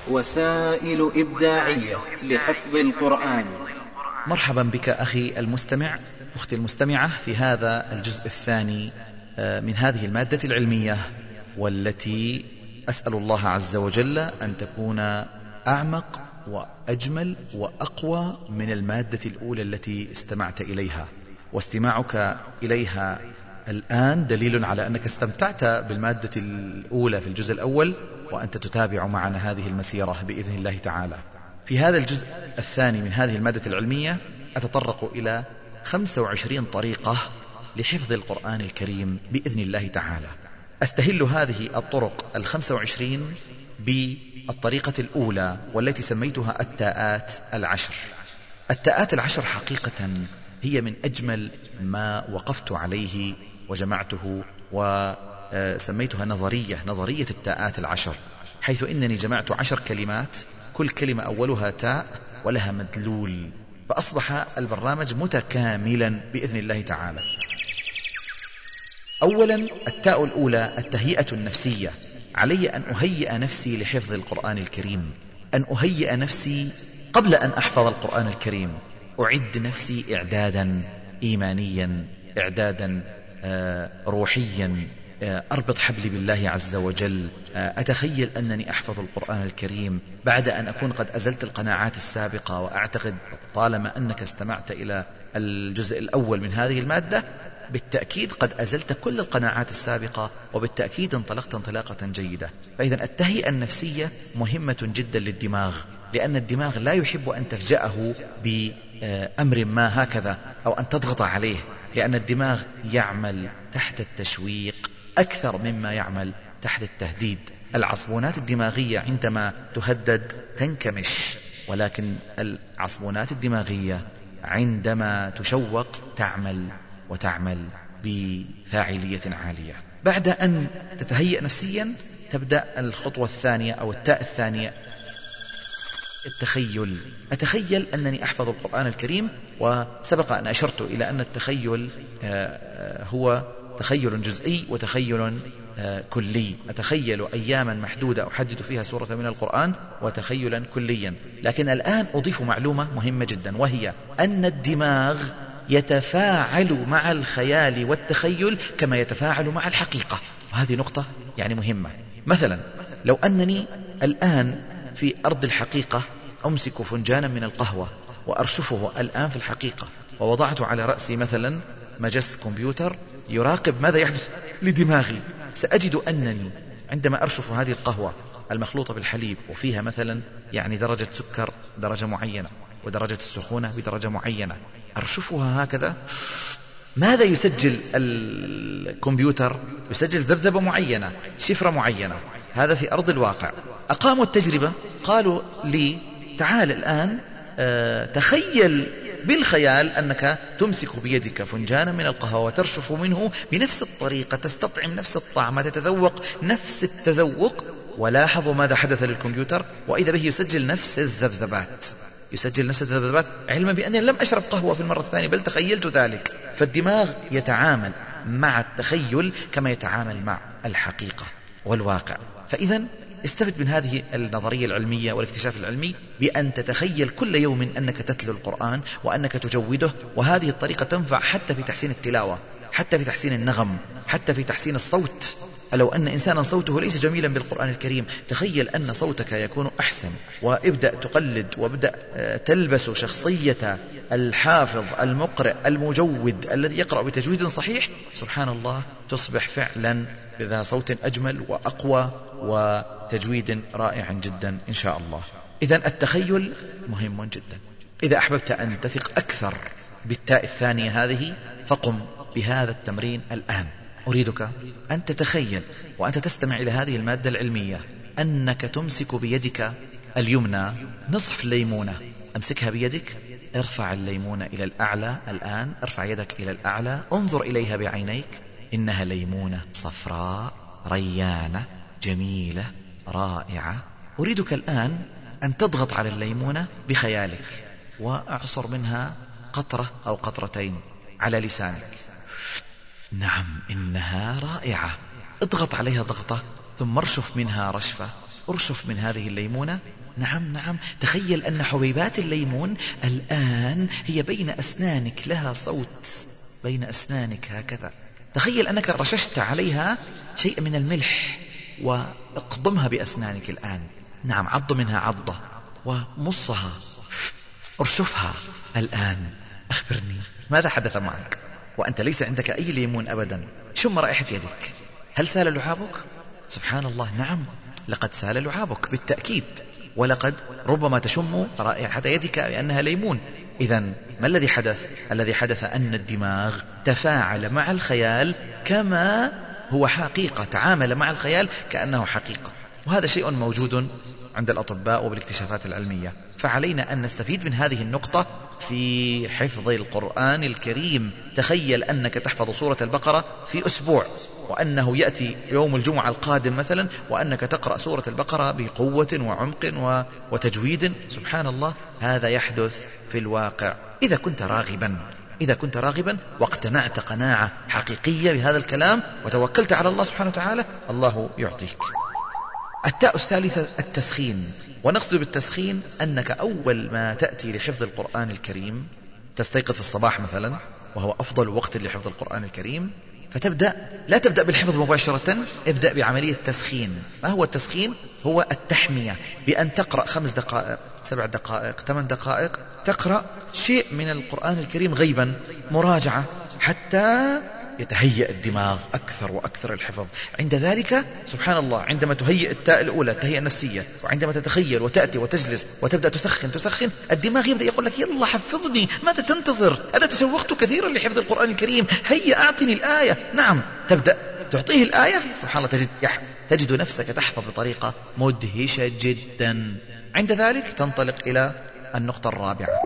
وسائل إبداعية لحفظ القرآن. مرحبا بك أخي المستمع، أختي المستمعة، في هذا الجزء الثاني من هذه المادة العلمية، والتي أسأل الله عز وجل أن تكون أعمق وأجمل وأقوى من المادة الأولى التي استمعت إليها. واستماعك إليها الآن دليل على أنك استمتعت بالمادة الأولى في الجزء الأول، وأنت تتابع معنا هذه المسيرة بإذن الله تعالى. في هذا الجزء الثاني من هذه المادة العلمية أتطرق إلى 25 طريقة لحفظ القرآن الكريم بإذن الله تعالى. أستهل هذه الطرق 25 بالطريقة الأولى، والتي سميتها التاءات العشر. التاءات العشر حقيقة هي من أجمل ما وقفت عليه وجمعته، وسميتها نظرية التاءات العشر، حيث إنني جمعت 10 كلمات، كل كلمة أولها تاء ولها مدلول، فأصبح البرنامج متكاملا بإذن الله تعالى. أولا، التاء الأولى التهيئة النفسية. علي أن أهيئ نفسي لحفظ القرآن الكريم، أن أهيئ نفسي قبل أن أحفظ القرآن الكريم، أعد نفسي إعدادا إيمانيا، إعدادا روحيا، أربط حبلي بالله عز وجل، أتخيل أنني أحفظ القرآن الكريم بعد أن أكون قد أزلت القناعات السابقة. وأعتقد طالما أنك استمعت إلى الجزء الأول من هذه المادة، بالتأكيد قد أزلت كل القناعات السابقة، وبالتأكيد انطلقت انطلاقة جيدة. فإذا التهيئة النفسية مهمة جدا للدماغ، لأن الدماغ لا يحب أن تفجأه بأمر ما هكذا أو أن تضغط عليه، لأن الدماغ يعمل تحت التشويق أكثر مما يعمل تحت التهديد. العصبونات الدماغية عندما تهدد تنكمش، ولكن العصبونات الدماغية عندما تشوق تعمل، وتعمل بفاعلية عالية. بعد أن تتهيأ نفسيا تبدأ الخطوة الثانية أو التاء الثانية، التخيل. أتخيل أنني أحفظ القرآن الكريم، وسبق أن أشرت إلى أن التخيل هو تخيل جزئي وتخيل كلي. أتخيل أياما محدودة أحدد فيها سورة من القرآن، وتخيلا كليا. لكن الآن أضيف معلومة مهمة جدا، وهي أن الدماغ يتفاعل مع الخيال والتخيل كما يتفاعل مع الحقيقة، وهذه نقطة يعني مهمة. مثلا لو أنني الآن في أرض الحقيقة أمسك فنجانا من القهوة وأرشفه الآن في الحقيقة، ووضعت على رأسي مثلا مجس كمبيوتر يراقب ماذا يحدث لدماغي، سأجد أنني عندما أرشف هذه القهوة المخلوطة بالحليب، وفيها مثلا يعني درجة سكر درجة معينة، ودرجة السخونة بدرجة معينة، أرشفها هكذا، ماذا يسجل الكمبيوتر؟ يسجل ذبذبة معينة، شفرة معينة. هذا في أرض الواقع. أقاموا التجربة، قالوا لي تعال الآن تخيل بالخيال أنك تمسك بيدك فنجانا من القهوة وترشف منه بنفس الطريقة، تستطعم نفس الطعم، تتذوق نفس التذوق، ولاحظوا ماذا حدث للكمبيوتر، وإذا به يسجل نفس الذبذبات، يسجل نفس الذبذبات، علما بأني لم أشرب قهوة في المرة الثانية بل تخيلت ذلك. فالدماغ يتعامل مع التخيل كما يتعامل مع الحقيقة والواقع. فإذا استفد من هذه النظرية العلمية والاكتشاف العلمي بأن تتخيل كل يوم أنك تتلو القرآن وأنك تجوده، وهذه الطريقة تنفع حتى في تحسين التلاوة، حتى في تحسين النغم، حتى في تحسين الصوت. لو أن إنسانا صوته ليس جميلا بالقرآن الكريم، تخيل أن صوتك يكون أحسن، وابدأ تقلد، وابدأ تلبس شخصية الحافظ المقرئ المجود الذي يقرأ بتجويد صحيح. سبحان الله، تصبح فعلا بذا صوت أجمل وأقوى وتجويد رائع جدا إن شاء الله. إذن التخيل مهم جدا. إذا أحببت أن تثق أكثر بالتاء الثانية هذه، فقم بهذا التمرين الآن. أريدك أن تتخيل وأنت تستمع إلى هذه المادة العلمية أنك تمسك بيدك اليمنى نصف ليمونة. أمسكها بيدك، ارفع الليمونة إلى الأعلى الآن، ارفع يدك إلى الأعلى، انظر إليها بعينيك، إنها ليمونة صفراء ريانة جميلة رائعة. أريدك الآن أن تضغط على الليمونة بخيالك وأعصر منها قطرة أو قطرتين على لسانك. نعم، إنها رائعة. اضغط عليها ضغطة، ثم ارشف منها رشفة، ارشف من هذه الليمونة. نعم نعم، تخيل أن حبيبات الليمون الآن هي بين أسنانك، لها صوت بين أسنانك هكذا. تخيل أنك رششت عليها شيء من الملح واقضمها بأسنانك الآن. نعم، عض منها عضة ومصها، ارشفها الآن. أخبرني ماذا حدث معك وأنت ليس عندك أي ليمون أبدا؟ شم رائحة يدك، هل سال لعابك؟ سبحان الله، نعم لقد سال لعابك بالتأكيد، ولقد ربما تشم رائحة يدك بأنها ليمون. إذن ما الذي حدث؟ الذي حدث أن الدماغ تفاعل مع الخيال كما هو حقيقة، تعامل مع الخيال كأنه حقيقة، وهذا شيء موجود عند الأطباء وبالاكتشافات العلمية. فعلينا أن نستفيد من هذه النقطة في حفظ القرآن الكريم. تخيل أنك تحفظ سورة البقرة في أسبوع، وأنه يأتي يوم الجمعة القادم مثلا وأنك تقرأ سورة البقرة بقوة وعمق وتجويد. سبحان الله، هذا يحدث في الواقع. إذا كنت راغبا واقتنعت قناعة حقيقية بهذا الكلام وتوكلت على الله سبحانه وتعالى، الله يعطيك. التاء الثالثة التسخين. ونقصد بالتسخين أنك أول ما تأتي لحفظ القرآن الكريم تستيقظ في الصباح مثلا، وهو أفضل وقت لحفظ القرآن الكريم، لا تبدأ بالحفظ مباشرة، ابدأ بعملية تسخين. ما هو التسخين؟ هو التحمية، بأن تقرأ 5 دقائق 7 دقائق 8 دقائق، تقرأ شيء من القرآن الكريم غيبا، مراجعة، حتى يتهيأ الدماغ أكثر وأكثر الحفظ. عند ذلك سبحان الله، عندما تهيئ التاء الأولى التهيئة النفسية، وعندما تتخيل وتأتي وتجلس وتبدأ تسخن، الدماغ يبدأ يقول لك يلا حفظني، ماذا تنتظر؟ أنا تشوقت كثيرا لحفظ القرآن الكريم، هيا أعطني الآية. نعم، تبدأ تعطيه الآية، سبحان الله تجد نفسك تحفظ بطريقة مدهشة جدا. عند ذلك تنطلق إلى النقطة الرابعة،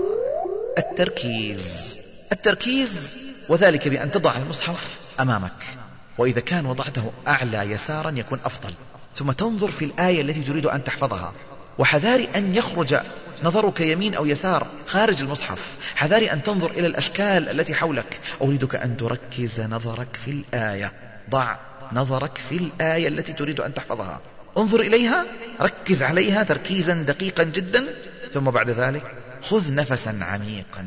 التركيز، وذلك بأن تضع المصحف أمامك، وإذا كان وضعته أعلى يسارا يكون أفضل، ثم تنظر في الآية التي تريد أن تحفظها، وحذاري أن يخرج نظرك يمين أو يسار خارج المصحف، حذاري أن تنظر إلى الأشكال التي حولك. أريدك أن تركز نظرك في الآية، ضع نظرك في الآية التي تريد أن تحفظها، انظر إليها، ركز عليها تركيزا دقيقا جدا، ثم بعد ذلك خذ نفسا عميقا.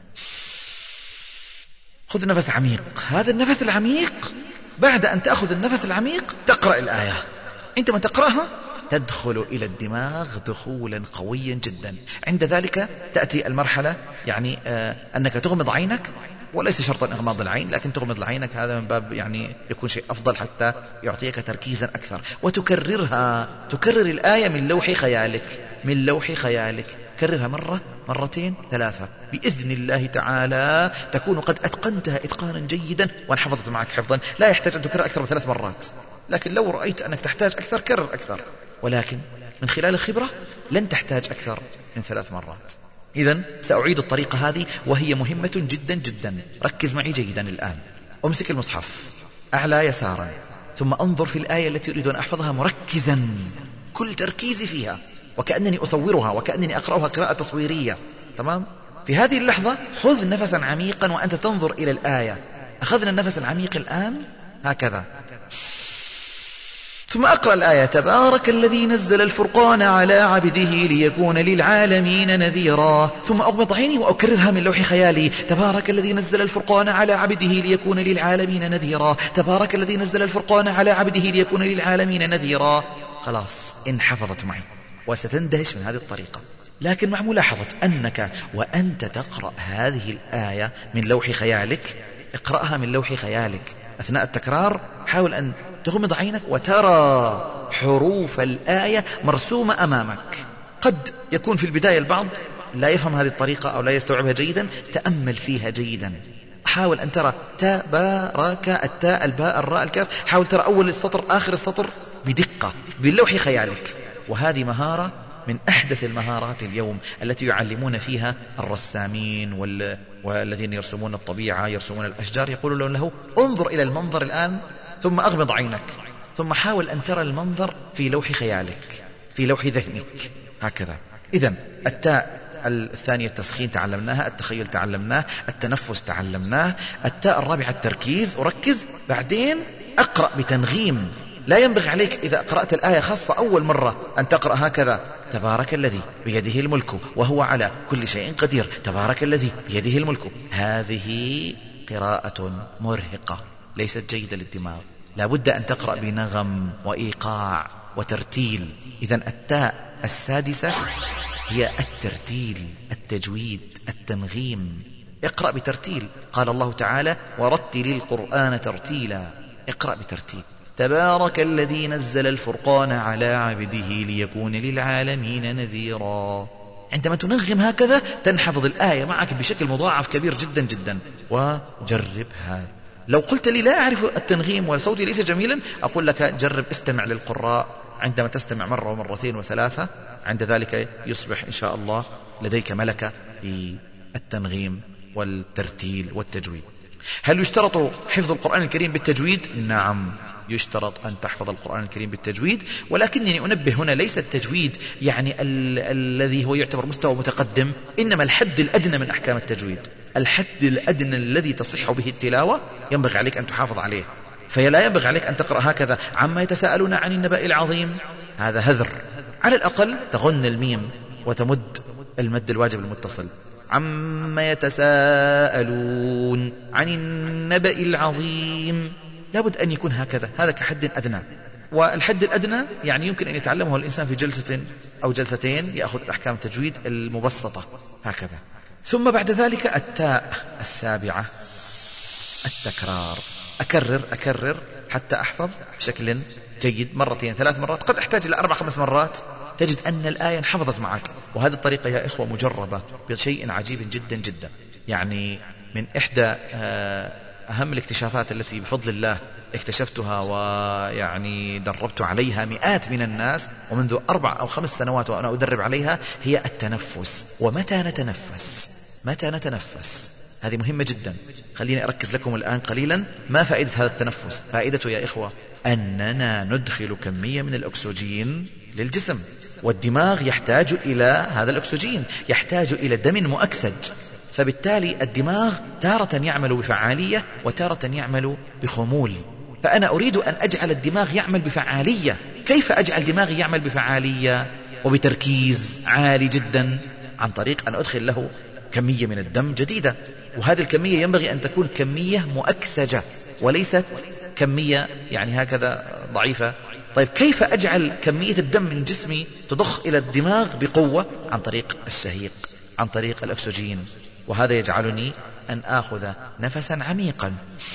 خذ نفس عميق. هذا النفس العميق، بعد أن تأخذ النفس العميق تقرأ الآية. عندما تقرأها تدخل إلى الدماغ دخولا قويا جدا. عند ذلك تأتي المرحلة، يعني أنك تغمض عينك، وليس شرطا إغماض العين، لكن تغمض عينك، هذا من باب يعني يكون شيء أفضل حتى يعطيك تركيزا أكثر، وتكررها، تكرر الآية من لوح خيالك، كررها مرة، مرتين، 3، بإذن الله تعالى تكون قد أتقنتها إتقانا جيدا، وأن حفظت معك حفظا لا يحتاج أن تكرر أكثر من 3 مرات. لكن لو رأيت أنك تحتاج أكثر كرر أكثر، ولكن من خلال الخبرة لن تحتاج أكثر من 3 مرات. إذن سأعيد الطريقة هذه وهي مهمة جدا جدا. ركز معي جيدا الآن. أمسك المصحف أعلى يسارا، ثم أنظر في الآية التي أريد أن أحفظها مركزا، كل تركيزي فيها، وكأنني أصورها وكأنني أقرأها قراءة تصويرية. تمام؟ في هذه اللحظة خذ نفسا عميقا وأنت تنظر إلى الآية. أخذنا النفس العميق الآن هكذا، ثم أقرأ الآية: تبارك الذي نزل الفرقان على عبده ليكون للعالمين نذيرا. ثم أغمض عيني وأكررها من لوح خيالي: تبارك الذي نزل الفرقان على عبده ليكون للعالمين نذيرا، تبارك الذي نزل الفرقان على عبده ليكون للعالمين نذيرا. خلاص انحفظت معي، وستندهش من هذه الطريقة. لكن مع ملاحظة أنك وأنت تقرأ هذه الآية من لوح خيالك، اقرأها من لوح خيالك أثناء التكرار. حاول أن تغمض عينك وترى حروف الآية مرسومة أمامك. قد يكون في البداية البعض لا يفهم هذه الطريقة أو لا يستوعبها جيدا، تأمل فيها جيدا. حاول أن ترى تبارك، التاء، الباء، الراء، الكاف، حاول ترى أول السطر آخر السطر بدقة باللوح خيالك. وهذه مهارة من أحدث المهارات اليوم التي يعلمون فيها الرسامين والذين يرسمون الطبيعة، يرسمون الأشجار، يقولون له: انظر إلى المنظر الآن، ثم أغمض عينك، ثم حاول أن ترى المنظر في لوح خيالك، في لوح ذهنك، هكذا. إذن التاء الثانية التسخين تعلمناها، التخيل تعلمناه، التنفس تعلمناه، التاء الرابعة التركيز، أركز، بعدين أقرأ بتنغيم لا ينبغي عليك إذا قرأت الآية خاصة أول مرة أن تقرأ هكذا: تبارك الذي بيده الملك وهو على كل شيء قدير، تبارك الذي بيده الملك. هذه قراءة مرهقة ليست جيدة للدماغ. لا بد أن تقرأ بنغم وإيقاع وترتيل. إذن التاء السادسة هي الترتيل، التجويد، التنغيم. اقرأ بترتيل. قال الله تعالى: ورتل القرآن ترتيلا. اقرأ بترتيل. تبارك الذي نزل الفرقان على عبده ليكون للعالمين نذيرا. عندما تنغم هكذا تنحفظ الآية معك بشكل مضاعف كبير جدا جدا. وجرب هذا. لو قلت لي لا أعرف التنغيم وصوتي ليس جميلا، أقول لك جرب استمع للقراء. عندما تستمع مرة ومرتين وثلاثة، عند ذلك يصبح إن شاء الله لديك ملكة بالتنغيم والترتيل والتجويد. هل يشترط حفظ القرآن الكريم بالتجويد؟ نعم، يشترط أن تحفظ القرآن الكريم بالتجويد، ولكنني أنبه هنا ليس التجويد يعني الذي هو يعتبر مستوى متقدم، إنما الحد الأدنى من أحكام التجويد. الحد الأدنى الذي تصح به التلاوة ينبغي عليك أن تحافظ عليه. فلا ينبغي عليك أن تقرأ هكذا: عما يتساءلون عن النبأ العظيم. هذا هذر. على الأقل تغن الميم وتمد المد الواجب المتصل. عما يتساءلون عن النبأ العظيم. لابد أن يكون هكذا. هذا كحد أدنى. والحد الأدنى يعني يمكن أن يتعلمه الإنسان في جلسة أو جلستين، يأخذ أحكام التجويد المبسطة هكذا. ثم بعد ذلك التاء السابعة التكرار. أكرر حتى أحفظ بشكل جيد، مرتين 3 مرات، قد أحتاج إلى 4-5 مرات. تجد أن الآية انحفظت معك. وهذه الطريقة يا إخوة مجربة بشيء عجيب جدا جدا. يعني من إحدى أهم الاكتشافات التي بفضل الله اكتشفتها ويعني دربت عليها مئات من الناس، ومنذ 4 أو 5 سنوات وأنا أدرب عليها، هي التنفس. ومتى نتنفس؟ متى نتنفس؟ هذه مهمة جدا. خليني أركز لكم الآن قليلا. ما فائدة هذا التنفس؟ فائدته يا إخوة أننا ندخل كمية من الأكسجين للجسم، والدماغ يحتاج إلى هذا الأكسجين، يحتاج إلى دم مؤكسج. فبالتالي الدماغ تارة يعمل بفعالية وتارة يعمل بخمول. فأنا أريد أن أجعل الدماغ يعمل بفعالية. كيف أجعل دماغي يعمل بفعالية وبتركيز عالي جدا؟ عن طريق أن أدخل له كمية من الدم جديدة. وهذه الكمية ينبغي أن تكون كمية مؤكسجة وليست كمية يعني هكذا ضعيفة. طيب كيف أجعل كمية الدم من جسمي تضخ إلى الدماغ بقوة؟ عن طريق الشهيق، عن طريق الأكسجين. وهذا يجعلني أن آخذ نفسا عميقا.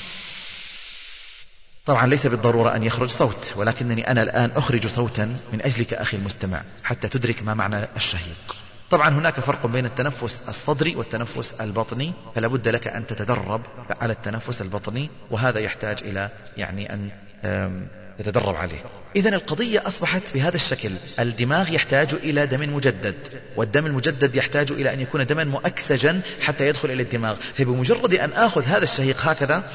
طبعا ليس بالضرورة أن يخرج صوت، ولكنني أنا الآن أخرج صوتا من أجلك أخي المستمع حتى تدرك ما معنى الشهيق. طبعا هناك فرق بين التنفس الصدري والتنفس البطني، فلا بد لك أن تتدرب على التنفس البطني، وهذا يحتاج إلى يعني أن تتدرب عليه. إذن القضية أصبحت بهذا الشكل. الدماغ يحتاج إلى دم مجدد، والدم المجدد يحتاج إلى أن يكون دما مؤكسجا حتى يدخل إلى الدماغ. فبمجرد أن آخذ هذا الشهيق هكذا،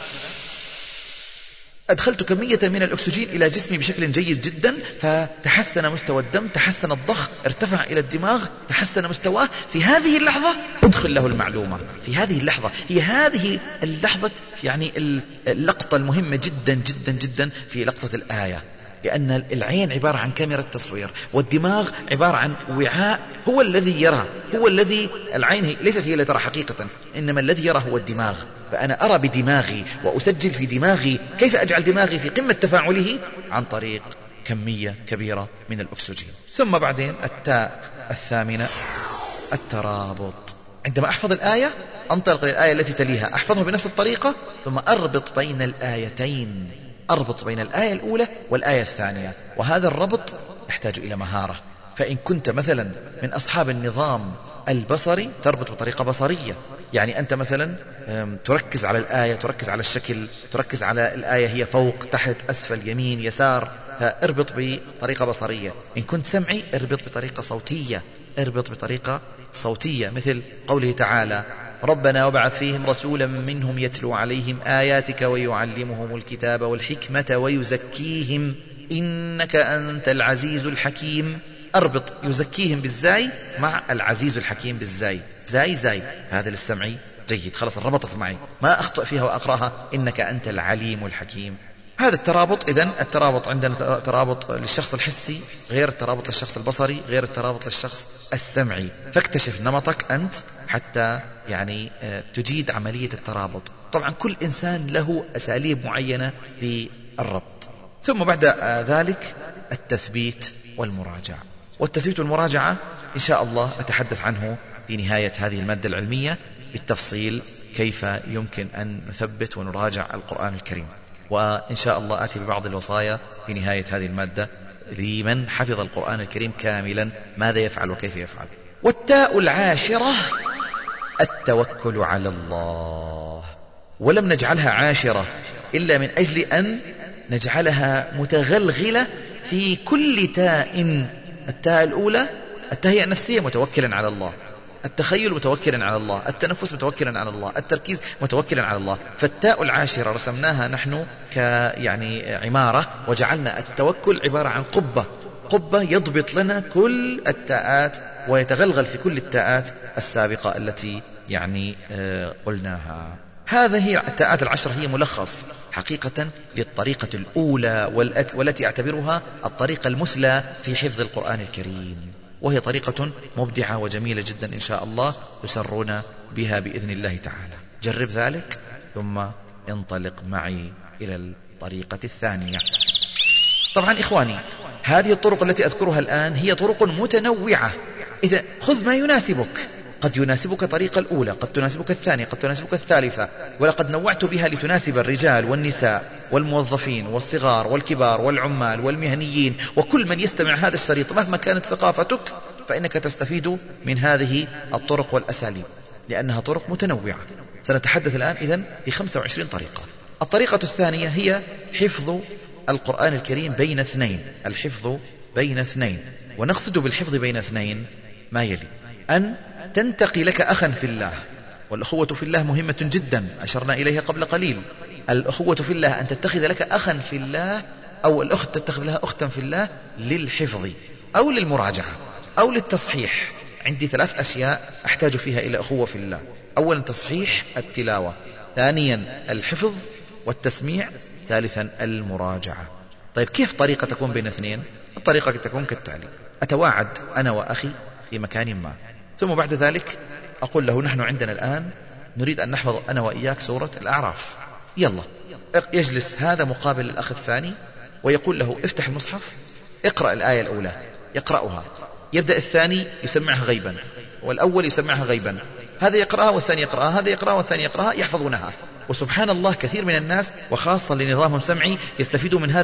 أدخلت كمية من الأكسجين إلى جسمي بشكل جيد جدا، فتحسن مستوى الدم، تحسن الضخ، ارتفع إلى الدماغ، تحسن مستواه. في هذه اللحظة أدخل له المعلومة. في هذه اللحظة، هي هذه اللحظة يعني اللقطة المهمة جدا جدا جدا في لقطة الآية. لأن العين عبارة عن كاميرا تصوير، والدماغ عبارة عن وعاء هو الذي يرى، هو الذي العين ليست هي التي ترى حقيقة، إنما الذي يرى هو الدماغ. فأنا أرى بدماغي وأسجل في دماغي. كيف أجعل دماغي في قمة تفاعله؟ عن طريق كمية كبيرة من الأكسجين. ثم بعدين التاء الثامنة الترابط. عندما أحفظ الآية أنطلق للآية التي تليها، أحفظها بنفس الطريقة، ثم أربط بين الآيتين، أربط بين الآية الأولى والآية الثانية. وهذا الربط يحتاج إلى مهارة. فإن كنت مثلا من أصحاب النظام البصري تربط بطريقة بصرية، يعني أنت مثلا تركز على الآية، تركز على الشكل، تركز على الآية هي فوق تحت أسفل يمين يسار، فاربط بطريقة بصرية. إن كنت سمعي اربط بطريقة صوتية، اربط بطريقة صوتية، مثل قوله تعالى: ربنا وابعث فيهم رسولا منهم يتلو عليهم آياتك ويعلمهم الكتاب والحكمة ويزكيهم إنك أنت العزيز الحكيم. أربط يزكيهم بالزاي مع العزيز الحكيم بالزاي، زاي هذا للسمعي جيد. خلاص ربطت معي، ما أخطأ فيها وأقرأها إنك أنت العليم الحكيم. هذا الترابط. إذن الترابط عندنا ترابط للشخص الحسي غير الترابط للشخص البصري غير الترابط للشخص السمعي، فاكتشف نمطك أنت حتى يعني تجيد عملية الترابط. طبعا كل إنسان له أساليب معينة للربط. ثم بعد ذلك التثبيت والمراجعة. والتثبيت والمراجعة إن شاء الله أتحدث عنه في نهاية هذه المادة العلمية بالتفصيل، كيف يمكن أن نثبت ونراجع القرآن الكريم. وإن شاء الله آتي ببعض الوصايا في نهاية هذه المادة لمن حفظ القرآن الكريم كاملا ماذا يفعل وكيف يفعل. والتاء العاشرة التوكل على الله، ولم نجعلها عاشرة إلا من أجل أن نجعلها متغلغلة في كل تاء. التاء الأولى التهيئة النفسية متوكلا على الله، التخيل متوكلا على الله، التنفس متوكلا على الله، التركيز متوكلا على الله. فالتاء العاشرة رسمناها نحن يعني عمارة، وجعلنا التوكل عبارة عن قبة يضبط لنا كل التاءات ويتغلغل في كل التاءات السابقة التي يعني قلناها. هذه التاءات العشر هي ملخص حقيقة للطريقة الأولى والتي أعتبرها الطريقة المثلى في حفظ القرآن الكريم، وهي طريقة مبدعة وجميلة جدا إن شاء الله تسرون بها بإذن الله تعالى. جرب ذلك ثم انطلق معي إلى الطريقة الثانية. طبعا إخواني هذه الطرق التي أذكرها الآن هي طرق متنوعة، إذا خذ ما يناسبك. قد يناسبك طريقة الأولى، قد تناسبك الثانية، قد تناسبك الثالثة، ولقد نوعت بها لتناسب الرجال والنساء والموظفين والصغار والكبار والعمال والمهنيين وكل من يستمع هذا الشريط مهما كانت ثقافتك، فإنك تستفيد من هذه الطرق والأساليب لأنها طرق متنوعة. سنتحدث الآن إذن في 25 طريقة. الطريقة الثانية هي حفظ القرآن الكريم بين اثنين، الحفظ بين اثنين. ونقصد بالحفظ بين اثنين ما يلي: أن تنتقي لك أخا في الله، والأخوة في الله مهمة جدا أشرنا إليها قبل قليل. الأخوة في الله أن تتخذ لك أخا في الله، أو الأخت تتخذ لها أختا في الله للحفظ أو للمراجعة أو للتصحيح. عندي 3 أشياء أحتاج فيها إلى أخوة في الله: أولا تصحيح التلاوة، ثانيا الحفظ والتسميع، ثالثا المراجعة. طيب كيف طريقة تكون بين اثنين؟ الطريقة تكون كالتالي: أتواعد أنا وأخي في مكان ما، ثم بعد ذلك أقول له نحن عندنا الآن نريد أن نحفظ أنا وإياك سورة الأعراف، يلا. يجلس هذا مقابل الأخ الثاني ويقول له افتح المصحف اقرأ الآية الأولى، يقرأها، يبدأ الثاني يسمعها غيبا والأول يسمعها غيبا، هذا يقرأها والثاني يقرأها، هذا يقرأها والثاني يقرأها، يحفظونها. وسبحان الله كثير من الناس وخاصة لنظامهم سمعي يستفيدون من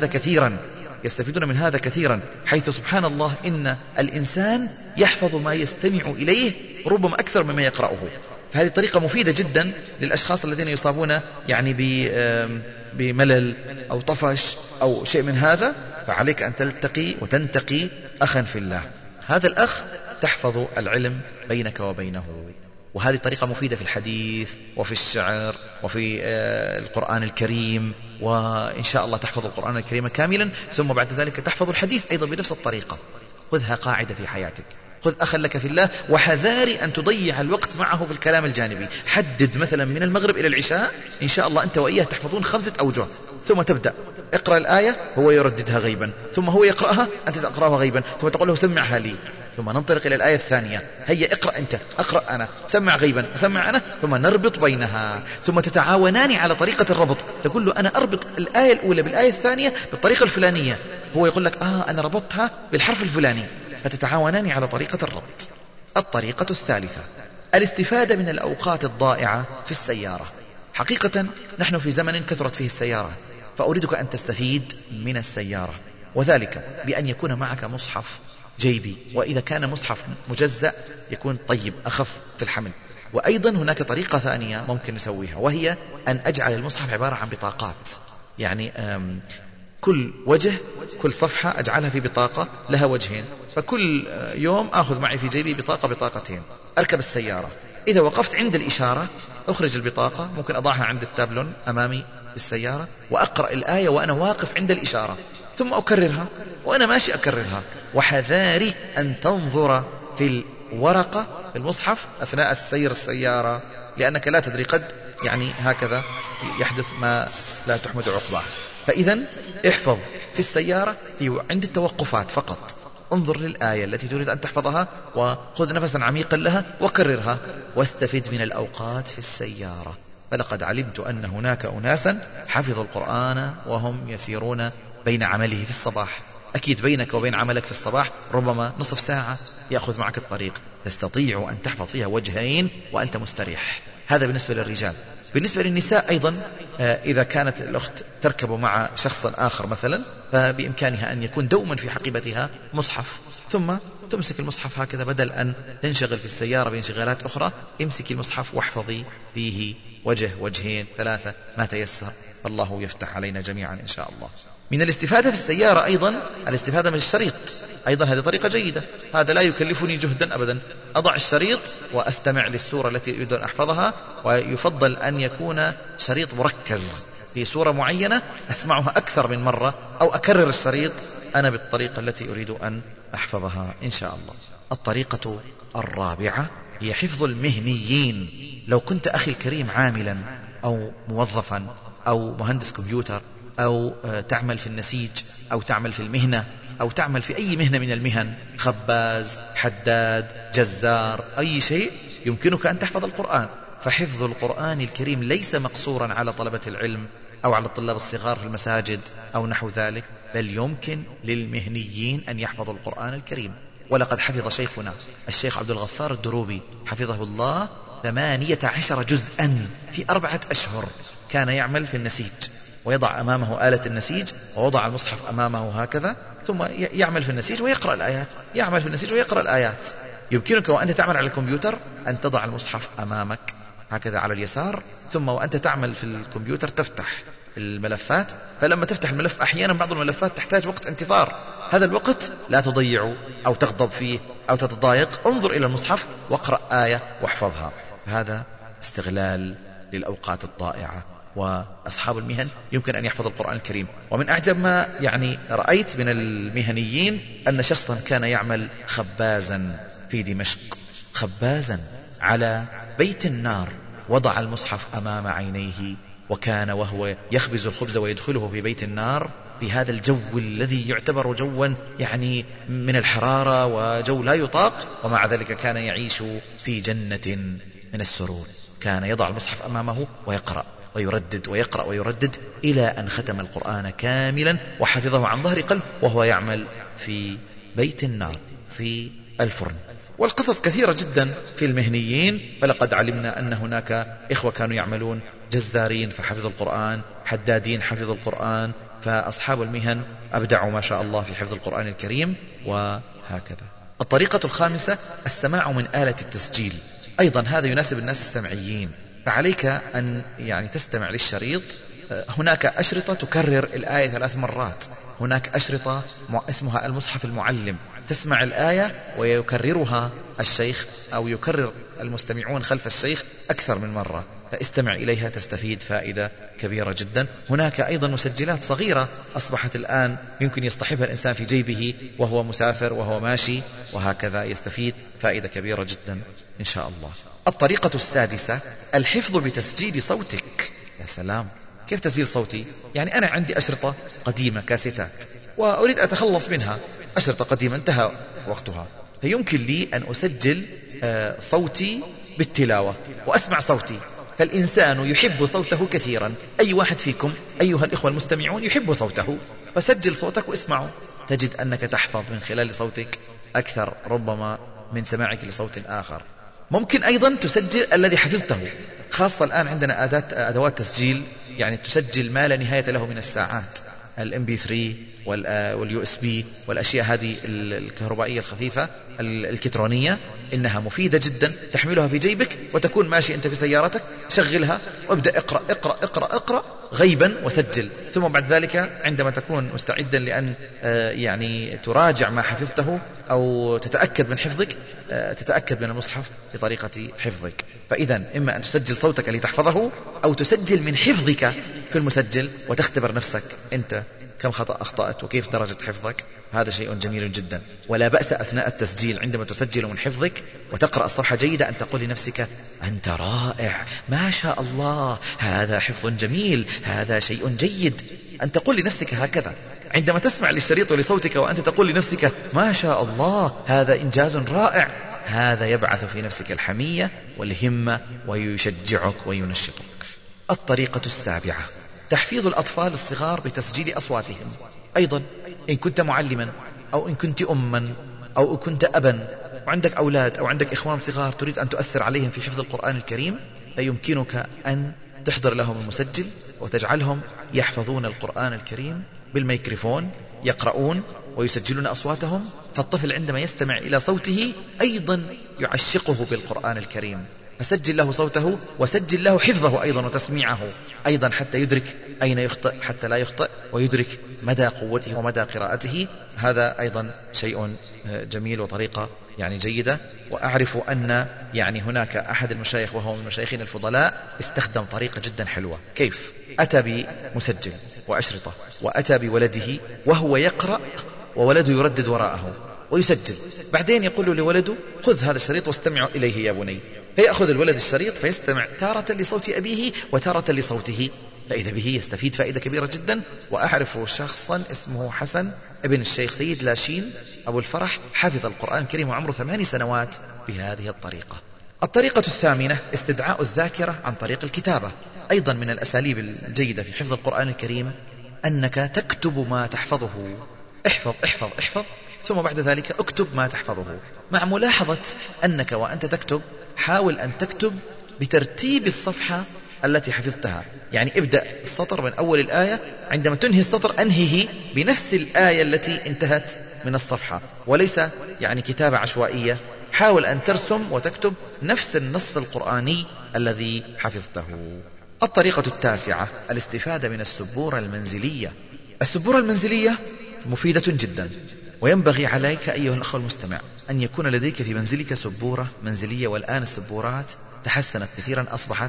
هذا كثيرا، حيث سبحان الله إن الإنسان يحفظ ما يستمع إليه ربما أكثر مما يقرأه. فهذه طريقة مفيدة جدا للأشخاص الذين يصابون يعني بملل أو طفش أو شيء من هذا، فعليك أن تلتقي وتنتقي أخا في الله. هذا الأخ تحفظ العلم بينك وبينه. وهذه طريقة مفيدة في الحديث وفي الشعر وفي القرآن الكريم، وإن شاء الله تحفظ القرآن الكريم كاملا، ثم بعد ذلك تحفظ الحديث أيضا بنفس الطريقة. خذها قاعدة في حياتك، خذ أخا لك في الله، وحذاري أن تضيع الوقت معه في الكلام الجانبي. حدد مثلا من المغرب إلى العشاء إن شاء الله أنت وإياه تحفظون 5 أوجه، ثم تبدأ اقرأ الآية هو يرددها غيبا، ثم هو يقرأها أنت تقرأها غيبا، ثم تقول له سمعها لي، ثم ننطلق إلى الآية الثانية، هيا اقرأ أنت أقرأ أنا، سمع غيبا سمع أنا، ثم نربط بينها، ثم تتعاونان على طريقة الربط. تقول له أنا أربط الآية الأولى بالآية الثانية بالطريقة الفلانية، هو يقول لك أنا ربطتها بالحرف الفلاني، فتتعاونان على طريقة الربط. الطريقة الثالثة الاستفادة من الأوقات الضائعة في السيارة. حقيقة نحن في زمن كثرت فيه السيارة، فأريدك أن تستفيد من السيارة، وذلك بأن يكون معك مصحف جيبي، وإذا كان مصحف مجزأ يكون طيب أخف في الحمل. وأيضا هناك طريقة ثانية ممكن نسويها، وهي أن أجعل المصحف عبارة عن بطاقات، يعني كل وجه كل صفحة أجعلها في بطاقة لها وجهين، فكل يوم أخذ معي في جيبي بطاقتين، أركب السيارة، إذا وقفت عند الإشارة أخرج البطاقة، ممكن أضعها عند التابلون أمامي بالسيارة وأقرأ الآية وأنا واقف عند الإشارة، ثم أكررها وأنا ماشي أكررها. وحذاري أن تنظر في الورقة في المصحف أثناء السير السيارة، لأنك لا تدري قد يعني هكذا يحدث ما لا تحمد عقباه. فإذا احفظ في السيارة عند التوقفات فقط، انظر للآية التي تريد أن تحفظها وخذ نفسا عميقا لها وكررها، واستفد من الأوقات في السيارة. فلقد علمت أن هناك أناسا حفظوا القرآن وهم يسيرون بين عمله في الصباح. أكيد بينك وبين عملك في الصباح ربما نصف ساعة يأخذ معك الطريق، تستطيع أن تحفظ فيها وجهين وأنت مستريح. هذا بالنسبة للرجال. بالنسبة للنساء أيضا، إذا كانت الأخت تركب مع شخص آخر مثلا، فبإمكانها أن يكون دوما في حقيبتها مصحف، ثم تمسك المصحف هكذا بدل أن تنشغل في السيارة بانشغالات أخرى. امسكي المصحف واحفظي فيه وجه وجهين ثلاثة ما تيسر، فالله يفتح علينا جميعا إن شاء الله. من الاستفادة في السيارة أيضا الاستفادة من الشريط، أيضا هذه طريقة جيدة. هذا لا يكلفني جهدا أبدا، أضع الشريط وأستمع للسورة التي أريد أن أحفظها، ويفضل أن يكون شريط مركز في سورة معينة أسمعها أكثر من مرة، أو أكرر الشريط أنا بالطريقة التي أريد أن أحفظها إن شاء الله. الطريقة الرابعة هي حفظ المهنيين. لو كنت أخي الكريم عاملا أو موظفا أو مهندس كمبيوتر أو تعمل في النسيج أو تعمل في المهنة أو تعمل في أي مهنة من المهن، خباز، حداد، جزار، أي شيء، يمكنك أن تحفظ القرآن. فحفظ القرآن الكريم ليس مقصورا على طلبة العلم أو على الطلاب الصغار في المساجد أو نحو ذلك، بل يمكن للمهنيين أن يحفظوا القرآن الكريم. ولقد حفظ شيخنا الشيخ عبد الغفار الدروبي حفظه الله 18 جزءا في 4 أشهر. كان يعمل في النسيج ويضع أمامه آلة النسيج ووضع المصحف أمامه هكذا، ثم يعمل في النسيج ويقرأ الآيات، يعمل في النسيج ويقرأ الآيات. يمكنك وأنت تعمل على الكمبيوتر أن تضع المصحف أمامك هكذا على اليسار، ثم وأنت تعمل في الكمبيوتر تفتح الملفات، فلما تفتح الملف أحيانا بعض الملفات تحتاج وقت انتظار، هذا الوقت لا تضيعه أو تغضب فيه أو تتضايق، انظر إلى المصحف واقرأ آية واحفظها. هذا استغلال للأوقات الضائعة. وأصحاب المهن يمكن أن يحفظ القرآن الكريم. ومن أعجب ما رأيت من المهنيين أن شخصا كان يعمل خبازا في دمشق، خبازا على بيت النار، وضع المصحف أمام عينيه، وكان وهو يخبز الخبز ويدخله في بيت النار في هذا الجو الذي يعتبر جوا من الحرارة وجو لا يطاق، ومع ذلك كان يعيش في جنة من السرور. كان يضع المصحف أمامه ويقرأ ويردد ويقرأ ويردد إلى أن ختم القرآن كاملا وحفظه عن ظهر قلب وهو يعمل في بيت النار في الفرن. والقصص كثيرة جدا في المهنيين. فلقد علمنا أن هناك إخوة كانوا يعملون جزارين فحفظوا القرآن، حدادين حفظوا القرآن، فأصحاب المهن أبدعوا ما شاء الله في حفظ القرآن الكريم وهكذا. الطريقة الخامسة السماع من آلة التسجيل. أيضا هذا يناسب الناس السمعيين، فعليك أن تستمع للشريط. هناك أشرطة تكرر الآية 3 مرات، هناك أشرطة اسمها المصحف المعلم، تسمع الآية ويكررها الشيخ أو يكرر المستمعون خلف الشيخ أكثر من مرة، فاستمع إليها تستفيد فائدة كبيرة جدا. هناك أيضا مسجلات صغيرة أصبحت الآن يمكن يصطحبها الإنسان في جيبه وهو مسافر وهو ماشي، وهكذا يستفيد فائدة كبيرة جدا إن شاء الله. الطريقة السادسة الحفظ بتسجيل صوتك. يا سلام، كيف تسجيل صوتي؟ أنا عندي أشرطة قديمة كاسيتات وأريد أتخلص منها، أشرطة قديمة انتهى وقتها، فيمكن لي أن أسجل صوتي بالتلاوة وأسمع صوتي. فالإنسان يحب صوته كثيرا، أي واحد فيكم أيها الإخوة المستمعون يحب صوته، فسجل صوتك واسمعه، تجد أنك تحفظ من خلال صوتك أكثر ربما من سماعك لصوت آخر. ممكن أيضا تسجل الذي حفظته، خاصة الآن عندنا أدوات تسجيل تسجل ما لا نهاية له من الساعات، MP3 والUSB والأشياء هذه الكهربائية الخفيفة الإلكترونية، إنها مفيدة جدا، تحملها في جيبك وتكون ماشي أنت في سيارتك، شغلها وابدأ اقرأ اقرأ اقرأ اقرأ غيبا وسجل، ثم بعد ذلك عندما تكون مستعدا لأن تراجع ما حفظته أو تتأكد من حفظك، تتأكد من المصحف بطريقة حفظك. فإذا إما أن تسجل صوتك لتحفظه أو تسجل من حفظك في المسجل وتختبر نفسك أنت كم خطأ أخطأت وكيف درجة حفظك. هذا شيء جميل جدا. ولا بأس أثناء التسجيل عندما تسجل من حفظك وتقرأ الصفحة جيدة أن تقول لنفسك أنت رائع، ما شاء الله، هذا حفظ جميل، هذا شيء جيد. أن تقول لنفسك هكذا عندما تسمع للشريط ولصوتك وأنت تقول لنفسك ما شاء الله، هذا إنجاز رائع. هذا يبعث في نفسك الحمية والهمة ويشجعك وينشطك. الطريقة السابعة تحفيظ الأطفال الصغار بتسجيل أصواتهم. أيضا إن كنت معلما أو إن كنت أما أو إن كنت أبا وعندك أولاد أو عندك إخوان صغار تريد أن تؤثر عليهم في حفظ القرآن الكريم، فيمكنك أن تحضر لهم المسجل وتجعلهم يحفظون القرآن الكريم بالميكروفون، يقرؤون ويسجلون أصواتهم، فالطفل عندما يستمع إلى صوته أيضا يعشقه بالقرآن الكريم، فسجل له صوته وسجل له حفظه أيضا وتسميعه أيضا حتى يدرك أين يخطئ حتى لا يخطئ، ويدرك مدى قوته ومدى قراءته. هذا أيضا شيء جميل وطريقة جيدة. وأعرف أن هناك أحد المشايخ وهو من مشايخنا الفضلاء استخدم طريقة جدا حلوة. كيف؟ أتى بمسجل وأشرطة وأتى بولده وهو يقرأ وولده يردد وراءه ويسجل، بعدين يقول لولده خذ هذا الشريط واستمع إليه يا بني، فيأخذ الولد الشريط فيستمع تارة لصوت أبيه وتارة لصوته، فإذا به يستفيد فائدة كبيرة جدا. وأعرف شخصا اسمه حسن ابن الشيخ سيد لاشين أبو الفرح، حفظ القرآن الكريم وعمره 8 سنوات بهذه الطريقة. الطريقة الثامنة استدعاء الذاكرة عن طريق الكتابة. أيضا من الأساليب الجيدة في حفظ القرآن الكريم أنك تكتب ما تحفظه. احفظ احفظ احفظ ثم بعد ذلك اكتب ما تحفظه، مع ملاحظة أنك وأنت تكتب حاول أن تكتب بترتيب الصفحة التي حفظتها. ابدأ السطر من أول الآية، عندما تنهي السطر أنهيه بنفس الآية التي انتهت من الصفحة، وليس كتابة عشوائية. حاول أن ترسم وتكتب نفس النص القرآني الذي حفظته. الطريقة التاسعة الاستفادة من السبورة المنزلية. السبورة المنزلية مفيدة جدا، وينبغي عليك أيها الأخ المستمع أن يكون لديك في منزلك سبورة منزلية. والآن السبورات تحسنت كثيرا، أصبحت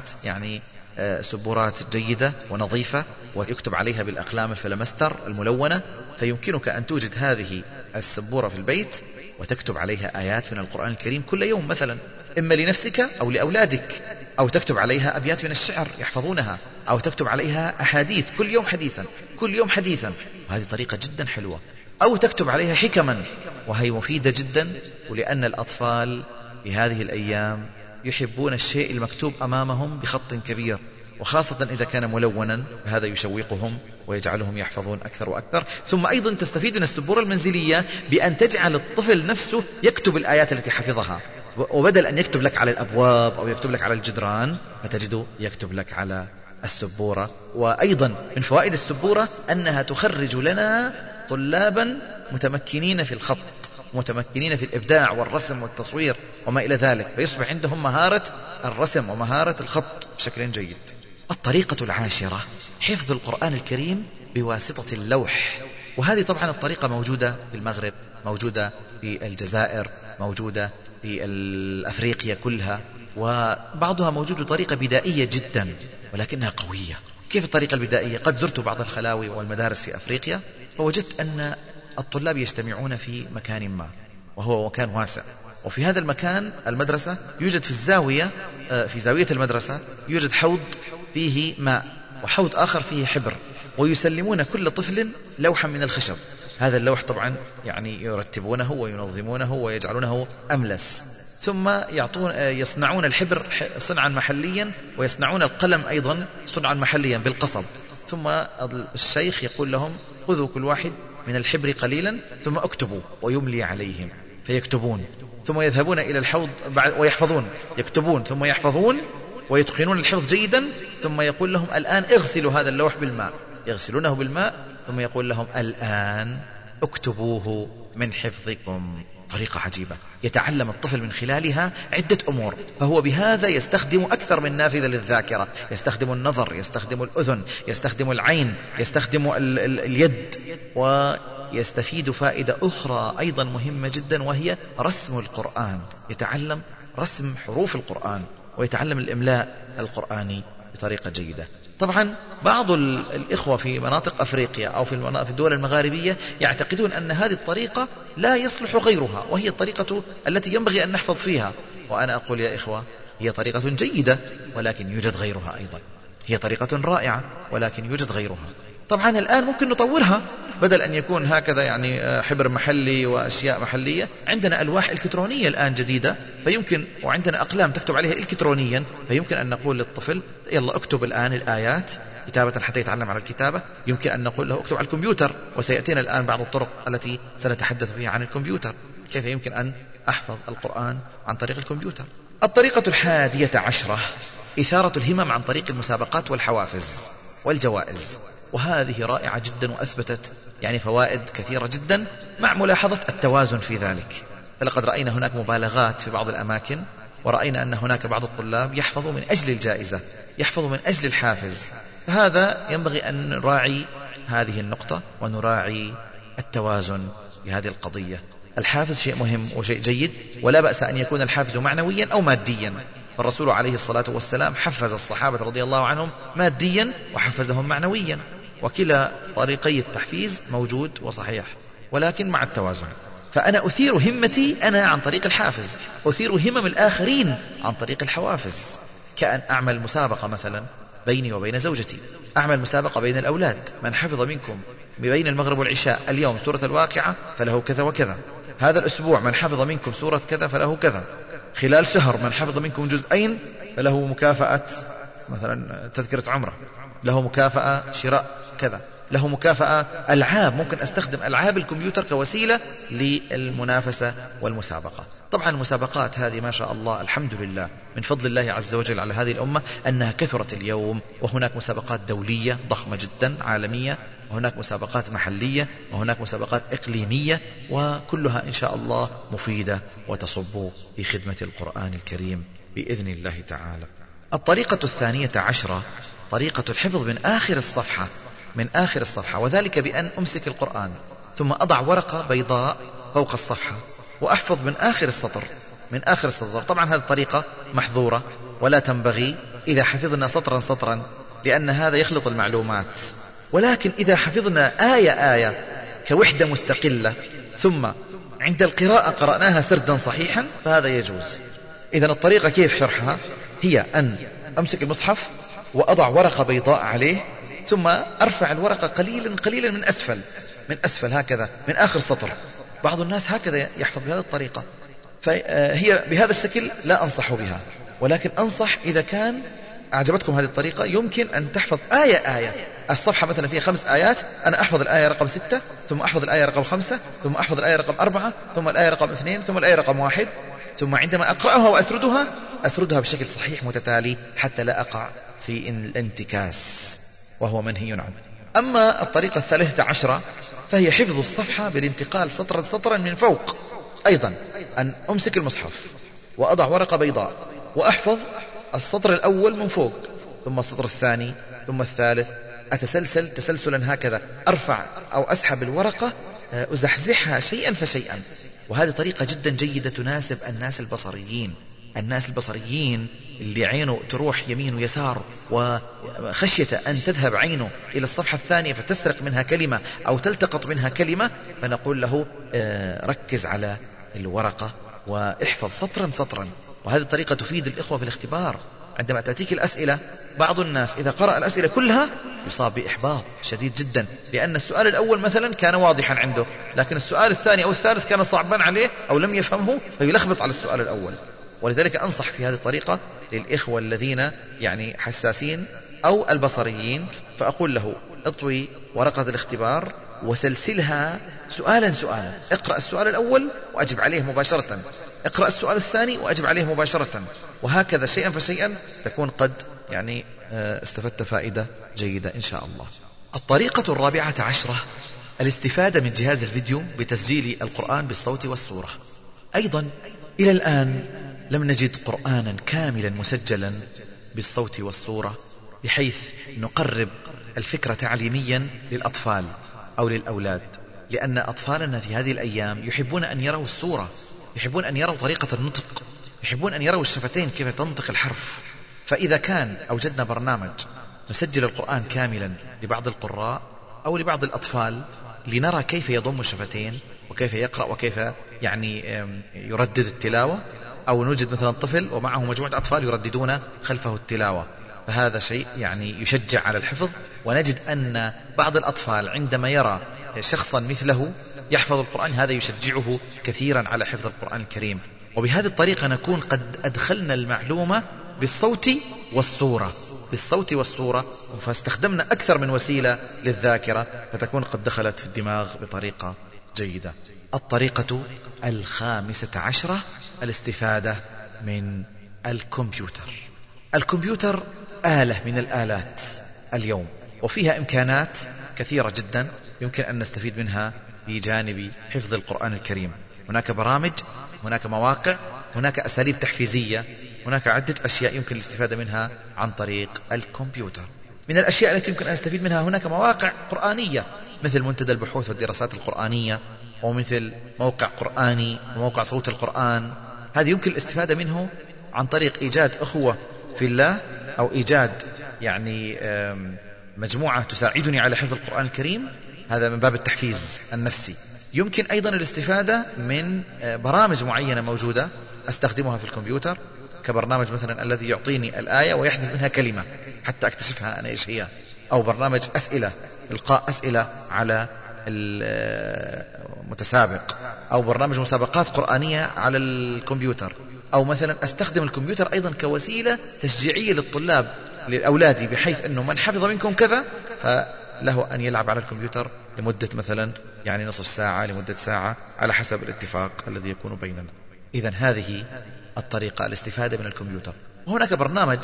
سبورات جيدة ونظيفة ويكتب عليها بالأقلام الفلمستر الملونة، فيمكنك أن توجد هذه السبورة في البيت وتكتب عليها آيات من القرآن الكريم كل يوم مثلا، إما لنفسك أو لأولادك، أو تكتب عليها أبيات من الشعر يحفظونها، أو تكتب عليها أحاديث كل يوم حديثا كل يوم حديثا، وهذه طريقة جدا حلوة. أو تكتب عليها حكما، وهي مفيدة جدا، ولأن الأطفال في هذه الأيام يحبون الشيء المكتوب أمامهم بخط كبير، وخاصة إذا كان ملونا، هذا يشوقهم ويجعلهم يحفظون أكثر وأكثر. ثم أيضا تستفيد من السبورة المنزلية بأن تجعل الطفل نفسه يكتب الآيات التي حفظها، وبدل أن يكتب لك على الأبواب أو يكتب لك على الجدران فتجده يكتب لك على السبورة. وأيضا من فوائد السبورة أنها تخرج لنا طلابا متمكنين في الخط، متمكنين في الإبداع والرسم والتصوير وما إلى ذلك، فيصبح عندهم مهارة الرسم ومهارة الخط بشكل جيد. الطريقة العاشرة حفظ القرآن الكريم بواسطة اللوح. وهذه طبعا الطريقة موجودة في المغرب، موجودة في الجزائر، موجودة في أفريقيا كلها، وبعضها موجود بطريقة بدائية جدا ولكنها قوية. كيف الطريقة البدائية؟ قد زرت بعض الخلاوي والمدارس في أفريقيا فوجدت أن الطلاب يجتمعون في مكان ما، وهو مكان واسع، وفي هذا المكان المدرسة يوجد في الزاوية، في زاوية المدرسة يوجد حوض فيه ماء وحوض آخر فيه حبر، ويسلمون كل طفل لوحا من الخشب. هذا اللوح طبعا يرتبونه وينظمونه ويجعلونه أملس، ثم يصنعون الحبر صنعا محليا، ويصنعون القلم أيضا صنعا محليا بالقصب. ثم الشيخ يقول لهم خذوا كل واحد من الحبر قليلا ثم اكتبوا، ويملي عليهم فيكتبون، ثم يذهبون إلى الحوض ويحفظون، يكتبون ثم يحفظون ويتقنون الحفظ جيدا، ثم يقول لهم الآن اغسلوا هذا اللوح بالماء، يغسلونه بالماء، ثم يقول لهم الآن اكتبوه من حفظكم. طريقة عجيبة يتعلم الطفل من خلالها عدة أمور، فهو بهذا يستخدم أكثر من نافذة للذاكرة، يستخدم النظر، يستخدم الأذن، يستخدم العين، يستخدم اليد، ويستفيد فائدة أخرى أيضا مهمة جدا، وهي رسم القرآن. يتعلم رسم حروف القرآن ويتعلم الإملاء القرآني بطريقة جيدة. طبعا بعض الإخوة في مناطق أفريقيا أو في الدول المغاربية يعتقدون أن هذه الطريقة لا يصلح غيرها، وهي الطريقة التي ينبغي أن نحفظ فيها. وأنا أقول يا إخوة، هي طريقة جيدة ولكن يوجد غيرها أيضا، هي طريقة رائعة ولكن يوجد غيرها. طبعا الآن ممكن نطورها، بدل أن يكون هكذا يعني حبر محلي وأشياء محلية، عندنا ألواح إلكترونية الآن جديدة فيمكن، وعندنا أقلام تكتب عليها إلكترونيا، فيمكن أن نقول للطفل يلا اكتب الآن الآيات كتابة حتى يتعلم على الكتابة. يمكن أن نقول له اكتب على الكمبيوتر، وسيأتينا الآن بعض الطرق التي سنتحدث فيها عن الكمبيوتر، كيف يمكن أن أحفظ القرآن عن طريق الكمبيوتر. الطريقة 11 إثارة الهمم عن طريق المسابقات والحوافز والجوائز، وهذه رائعة جدا وأثبتت يعني فوائد كثيرة جدا، مع ملاحظة التوازن في ذلك. فلقد رأينا هناك مبالغات في بعض الأماكن، ورأينا أن هناك بعض الطلاب يحفظوا من أجل الجائزة، يحفظوا من أجل الحافز. فهذا ينبغي أن نراعي هذه النقطة ونراعي التوازن بهذه القضية. الحافز شيء مهم وشيء جيد، ولا بأس أن يكون الحافز معنويا أو ماديا. فالرسول عليه الصلاة والسلام حفز الصحابة رضي الله عنهم ماديا وحفزهم معنويا، وكلا طريقي التحفيز موجود وصحيح، ولكن مع التوازن. فأنا أثير همتي أنا عن طريق الحافز، أثير همم الآخرين عن طريق الحوافز، كأن أعمل مسابقة مثلا بيني وبين زوجتي، أعمل مسابقة بين الأولاد، من حفظ منكم بين المغرب والعشاء اليوم سورة الواقعة فله كذا وكذا، هذا الأسبوع من حفظ منكم سورة كذا فله كذا، خلال شهر من حفظ منكم جزئين فله مكافأة مثلا تذكرة عمره، له مكافأة شراء كذا، له مكافأة ألعاب، ممكن أستخدم ألعاب الكمبيوتر كوسيلة للمنافسة والمسابقة. طبعا المسابقات هذه ما شاء الله الحمد لله من فضل الله عز وجل على هذه الأمة أنها كثرت اليوم، وهناك مسابقات دولية ضخمة جدا عالمية، وهناك مسابقات محلية، وهناك مسابقات إقليمية، وكلها إن شاء الله مفيدة وتصب في خدمة القرآن الكريم بإذن الله تعالى. الطريقة 12 طريقة الحفظ من آخر الصفحة، من آخر الصفحة، وذلك بأن أمسك القرآن ثم أضع ورقة بيضاء فوق الصفحة وأحفظ من آخر السطر، من آخر السطر. طبعا هذه الطريقة محظورة ولا تنبغي إذا حفظنا سطرا سطرا، لأن هذا يخلط المعلومات، ولكن إذا حفظنا آية آية كوحدة مستقلة ثم عند القراءة قرأناها سردا صحيحا فهذا يجوز. إذن الطريقة كيف شرحها؟ هي أن أمسك المصحف وأضع ورقة بيضاء عليه، ثم أرفع الورقة قليلا قليلا من أسفل هكذا من آخر سطر. بعض الناس هكذا يحفظ بهذه الطريقة، فهي بهذا الشكل لا أنصح بها، ولكن أنصح إذا كان أعجبتكم هذه الطريقة يمكن أن تحفظ آية آية. الصفحة مثلا فيها 5 آيات، أنا أحفظ الآية رقم 6، ثم أحفظ الآية رقم 5، ثم أحفظ الآية رقم 4، ثم الآية رقم 2، ثم الآية رقم 1، ثم عندما أقرأها وأسردها بشكل صحيح متتالي حتى لا أقع في الانتكاس وهو منهي عنه. أما الطريقة 13 فهي حفظ الصفحة بالانتقال سطرا سطرا من فوق، أيضا أن أمسك المصحف وأضع ورقة بيضاء وأحفظ السطر الأول من فوق، ثم السطر الثاني، ثم الثالث، أتسلسل تسلسلا هكذا، أرفع أو أسحب الورقة أزحزحها شيئا فشيئا. وهذه طريقة جدا جيدة تناسب الناس البصريين، الناس البصريين اللي عينه تروح يمين ويسار وخشية أن تذهب عينه إلى الصفحة الثانية فتسرق منها كلمة أو تلتقط منها كلمة، فنقول له ركز على الورقة واحفظ سطرا سطرا. وهذه الطريقة تفيد الإخوة في الاختبار. عندما تأتيك الأسئلة بعض الناس إذا قرأ الأسئلة كلها يصاب بإحباط شديد جدا، لأن السؤال الأول مثلا كان واضحا عنده، لكن السؤال الثاني أو الثالث كان صعبا عليه أو لم يفهمه فيلخبط على السؤال الأول. ولذلك أنصح في هذه الطريقة للإخوة الذين يعني حساسين أو البصريين، فأقول له اطوي ورقة الاختبار وسلسلها سؤالا سؤالا، اقرأ السؤال الأول وأجب عليه مباشرة، اقرأ السؤال الثاني وأجب عليه مباشرة، وهكذا شيئا فشيئا تكون قد يعني استفدت فائدة جيدة إن شاء الله. الطريقة 14 الاستفادة من جهاز الفيديو بتسجيل القرآن بالصوت والصورة. أيضا إلى الآن لم نجد قرآنا كاملا مسجلا بالصوت والصورة بحيث نقرب الفكرة تعليميا للأطفال أو للأولاد، لأن أطفالنا في هذه الأيام يحبون أن يروا الصورة، يحبون أن يروا طريقة النطق، يحبون أن يروا الشفتين كيف تنطق الحرف. فإذا كان أوجدنا برنامج نسجل القرآن كاملا لبعض القراء أو لبعض الأطفال لنرى كيف يضم الشفتين وكيف يقرأ وكيف يعني يردد التلاوة، أو نوجد مثلا طفل ومعه مجموعة أطفال يرددون خلفه التلاوة، فهذا شيء يعني يشجع على الحفظ. ونجد أن بعض الأطفال عندما يرى شخصا مثله يحفظ القرآن هذا يشجعه كثيرا على حفظ القرآن الكريم. وبهذه الطريقة نكون قد أدخلنا المعلومة بالصوت والصورة، بالصوت والصورة، فاستخدمنا أكثر من وسيلة للذاكرة فتكون قد دخلت في الدماغ بطريقة جيدة. الطريقة 15 الاستفادة من الكمبيوتر. الكمبيوتر آلة من الآلات اليوم، وفيها إمكانات كثيرة جدا يمكن أن نستفيد منها في جانب حفظ القرآن الكريم. هناك برامج، هناك مواقع، هناك أساليب تحفيزية، هناك عدة أشياء يمكن الاستفادة منها عن طريق الكمبيوتر. من الأشياء التي يمكن أن نستفيد منها هناك مواقع قرآنية مثل منتدى البحوث والدراسات القرآنية، ومثل موقع قرآني وموقع صوت القرآن. هذه يمكن الاستفادة منه عن طريق إيجاد أخوة في الله، أو إيجاد يعني مجموعة تساعدني على حفظ القرآن الكريم، هذا من باب التحفيز النفسي. يمكن أيضا الاستفادة من برامج معينة موجودة أستخدمها في الكمبيوتر، كبرنامج مثلا الذي يعطيني الآية ويحذف منها كلمة حتى أكتشفها أنا إيش هي، أو برنامج أسئلة، إلقاء أسئلة على المتسابق، أو برنامج مسابقات قرآنية على الكمبيوتر، أو مثلا أستخدم الكمبيوتر أيضا كوسيلة تشجيعية للطلاب لأولادي، بحيث أنه من حفظ منكم كذا فله أن يلعب على الكمبيوتر لمدة مثلا يعني نصف ساعة لمدة ساعة على حسب الاتفاق الذي يكون بيننا. إذن هذه الطريقة الاستفادة من الكمبيوتر. وهناك برنامج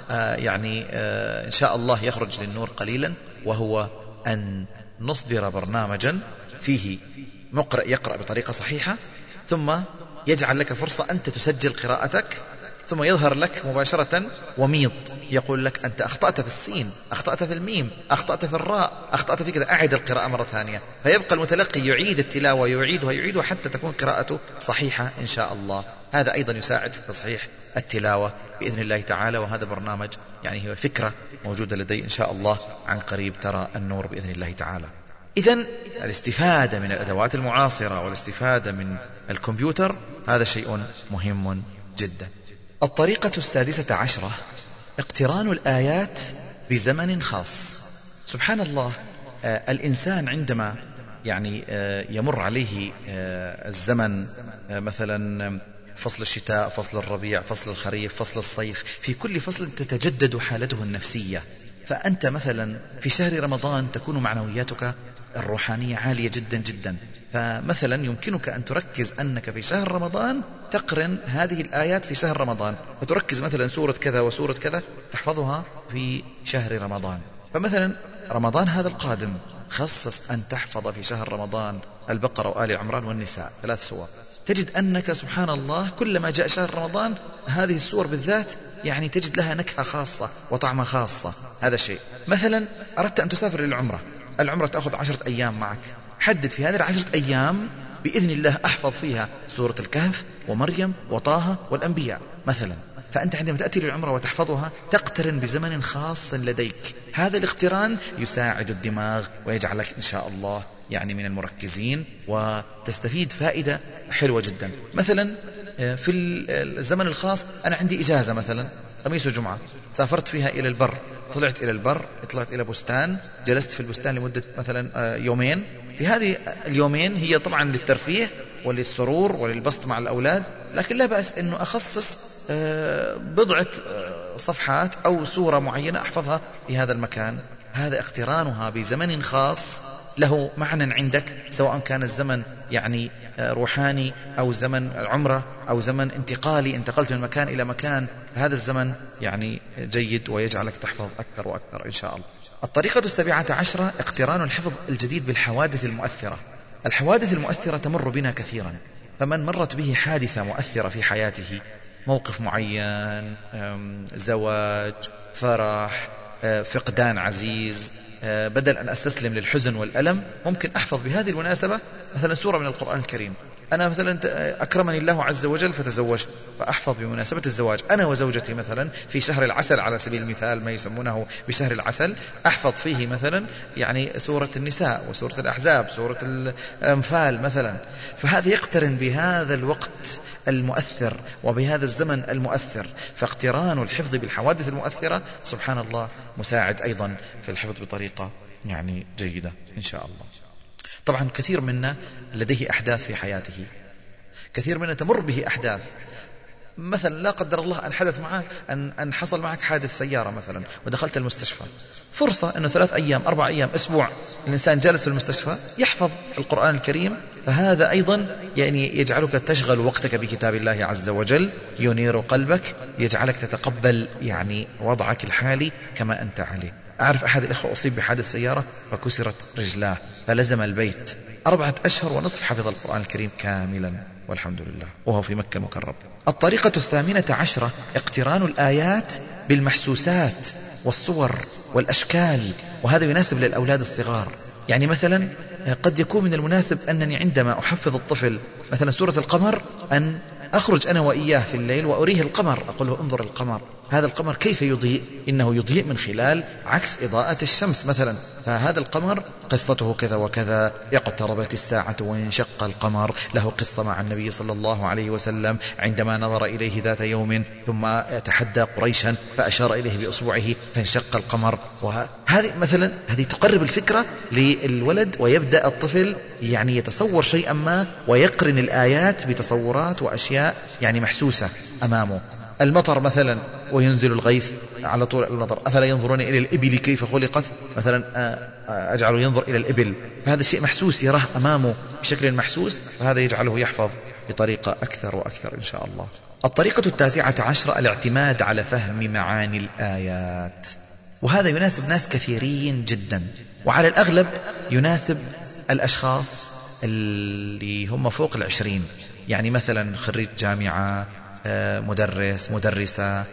إن شاء الله يخرج للنور قليلا، وهو أن نصدر برنامجا فيه مقرئ يقرأ بطريقة صحيحة، ثم يجعل لك فرصة أنت تسجل قراءتك، ثم يظهر لك مباشرة وميض يقول لك أنت أخطأت في السين، أخطأت في الميم، أخطأت في الراء، أخطأت في كذا، أعد القراءة مرة ثانية. فيبقى المتلقي يعيد التلاوة، يعيدها حتى تكون قراءته صحيحة إن شاء الله. هذا أيضا يساعد في تصحيح التلاوة بإذن الله تعالى. وهذا برنامج يعني هو فكرة موجودة لدي إن شاء الله عن قريب ترى النور بإذن الله تعالى. إذن الاستفادة من الأدوات المعاصرة والاستفادة من الكمبيوتر هذا شيء مهم جدا. الطريقة 16 اقتران الآيات بزمن خاص. سبحان الله، الإنسان عندما يمر عليه الزمن، مثلا فصل الشتاء، فصل الربيع، فصل الخريف، فصل الصيف، في كل فصل تتجدد حالته النفسية. فأنت مثلا في شهر رمضان تكون معنوياتك الروحانية عالية جدا جدا، فمثلا يمكنك أن تركز أنك في شهر رمضان تقرن هذه الآيات في شهر رمضان، فتركز مثلا سورة كذا وسورة كذا تحفظها في شهر رمضان. فمثلا رمضان هذا القادم خصص أن تحفظ في شهر رمضان البقرة وآل عمران والنساء، 3 سور. تجد أنك سبحان الله كلما جاء شهر رمضان هذه السور بالذات تجد لها نكهة خاصة وطعمة خاصة. هذا شيء. مثلا أردت أن تسافر للعمرة، العمرة تأخذ 10 أيام معك، حدد في هذه 10 أيام بإذن الله أحفظ فيها سورة الكهف ومريم وطه والأنبياء مثلا. فأنت عندما تأتي للعمرة وتحفظها تقترن بزمن خاص لديك. هذا الاقتران يساعد الدماغ ويجعلك إن شاء الله من المركزين، وتستفيد فائدة حلوة جدا. مثلا في الزمن الخاص أنا عندي إجازة مثلا خميس وجمعة، سافرت فيها إلى البر، طلعت إلى البر، طلعت إلى بستان، جلست في البستان لمدة مثلا يومين. في هذه اليومين هي طبعا للترفيه وللسرور وللبسط مع الأولاد، لكن لا بأس أنه أخصص بضعة صفحات أو سورة معينة أحفظها في هذا المكان. هذا اقترانها بزمن خاص له معنى عندك، سواء كان الزمن روحاني أو زمن عمرة أو زمن انتقالي، انتقلت من مكان إلى مكان. هذا الزمن جيد ويجعلك تحفظ أكثر وأكثر إن شاء الله. الطريقة 17 اقتران الحفظ الجديد بالحوادث المؤثرة. الحوادث المؤثرة تمر بنا كثيرا، فمن مرت به حادثة مؤثرة في حياته، موقف معين، زواج، فرح، فقدان عزيز، بدل أن أستسلم للحزن والألم ممكن أحفظ بهذه المناسبة مثلا سورة من القرآن الكريم، أنا مثلا أكرمني الله عز وجل فتزوجت فأحفظ بمناسبة الزواج، أنا وزوجتي مثلا في شهر العسل على سبيل المثال، ما يسمونه بشهر العسل، أحفظ فيه مثلا يعني سورة النساء وسورة الأحزاب، سورة الأنفال مثلا. فهذا يقترن بهذا الوقت المؤثر وبهذا الزمن المؤثر، فاقتران الحفظ بالحوادث المؤثرة سبحان الله مساعد أيضا في الحفظ بطريقة يعني جيدة إن شاء الله. طبعا كثير منا لديه أحداث في حياته، كثير منا تمر به أحداث، مثلا لا قدر الله أن حدث معك أن حصل معك حادث سيارة مثلا ودخلت المستشفى، فرصة أنه 3 أيام 4 أيام أسبوع الإنسان جالس في المستشفى يحفظ القرآن الكريم، فهذا أيضا يعني يجعلك تشغل وقتك بكتاب الله عز وجل، ينير قلبك، يجعلك تتقبل يعني وضعك الحالي كما أنت عليه. أعرف أحد الإخوة أصيب بحادث سيارة فكسرت رجلاه فلزم البيت 4 أشهر ونصف حفظ القرآن الكريم كاملا والحمد لله وهو في مكة المكرمة. الطريقة 18 اقتران الآيات بالمحسوسات والصور والأشكال، وهذا يناسب للأولاد الصغار. يعني مثلا قد يكون من المناسب أنني عندما أحفظ الطفل مثلا سورة القمر أن أخرج أنا وإياه في الليل وأريه القمر، أقول له انظر القمر، هذا القمر كيف يضيء؟ إنه يضيء من خلال عكس إضاءة الشمس مثلا، فهذا القمر قصته كذا وكذا، اقتربت الساعة وانشق القمر، له قصة مع النبي صلى الله عليه وسلم عندما نظر إليه ذات يوم ثم تحدى قريشا فأشار إليه بأصبعه فانشق القمر. وهذه مثلا هذه تقرب الفكرة للولد، ويبدأ الطفل يعني يتصور شيئا ما ويقرن الآيات بتصورات وأشياء يعني محسوسة أمامه. المطر مثلا وينزل الغيث على طول المطر، أفلا ينظرون إلى الإبل كيف خلقت مثلا، أجعله ينظر إلى الإبل، فهذا شيء محسوس يراه أمامه بشكل محسوس، فهذا يجعله يحفظ بطريقة أكثر وأكثر إن شاء الله. الطريقة 19 الاعتماد على فهم معاني الآيات، وهذا يناسب ناس كثيرين جدا، وعلى الأغلب يناسب الأشخاص اللي هم فوق 20، يعني مثلا خريج جامعة، مدرس، مدرسة،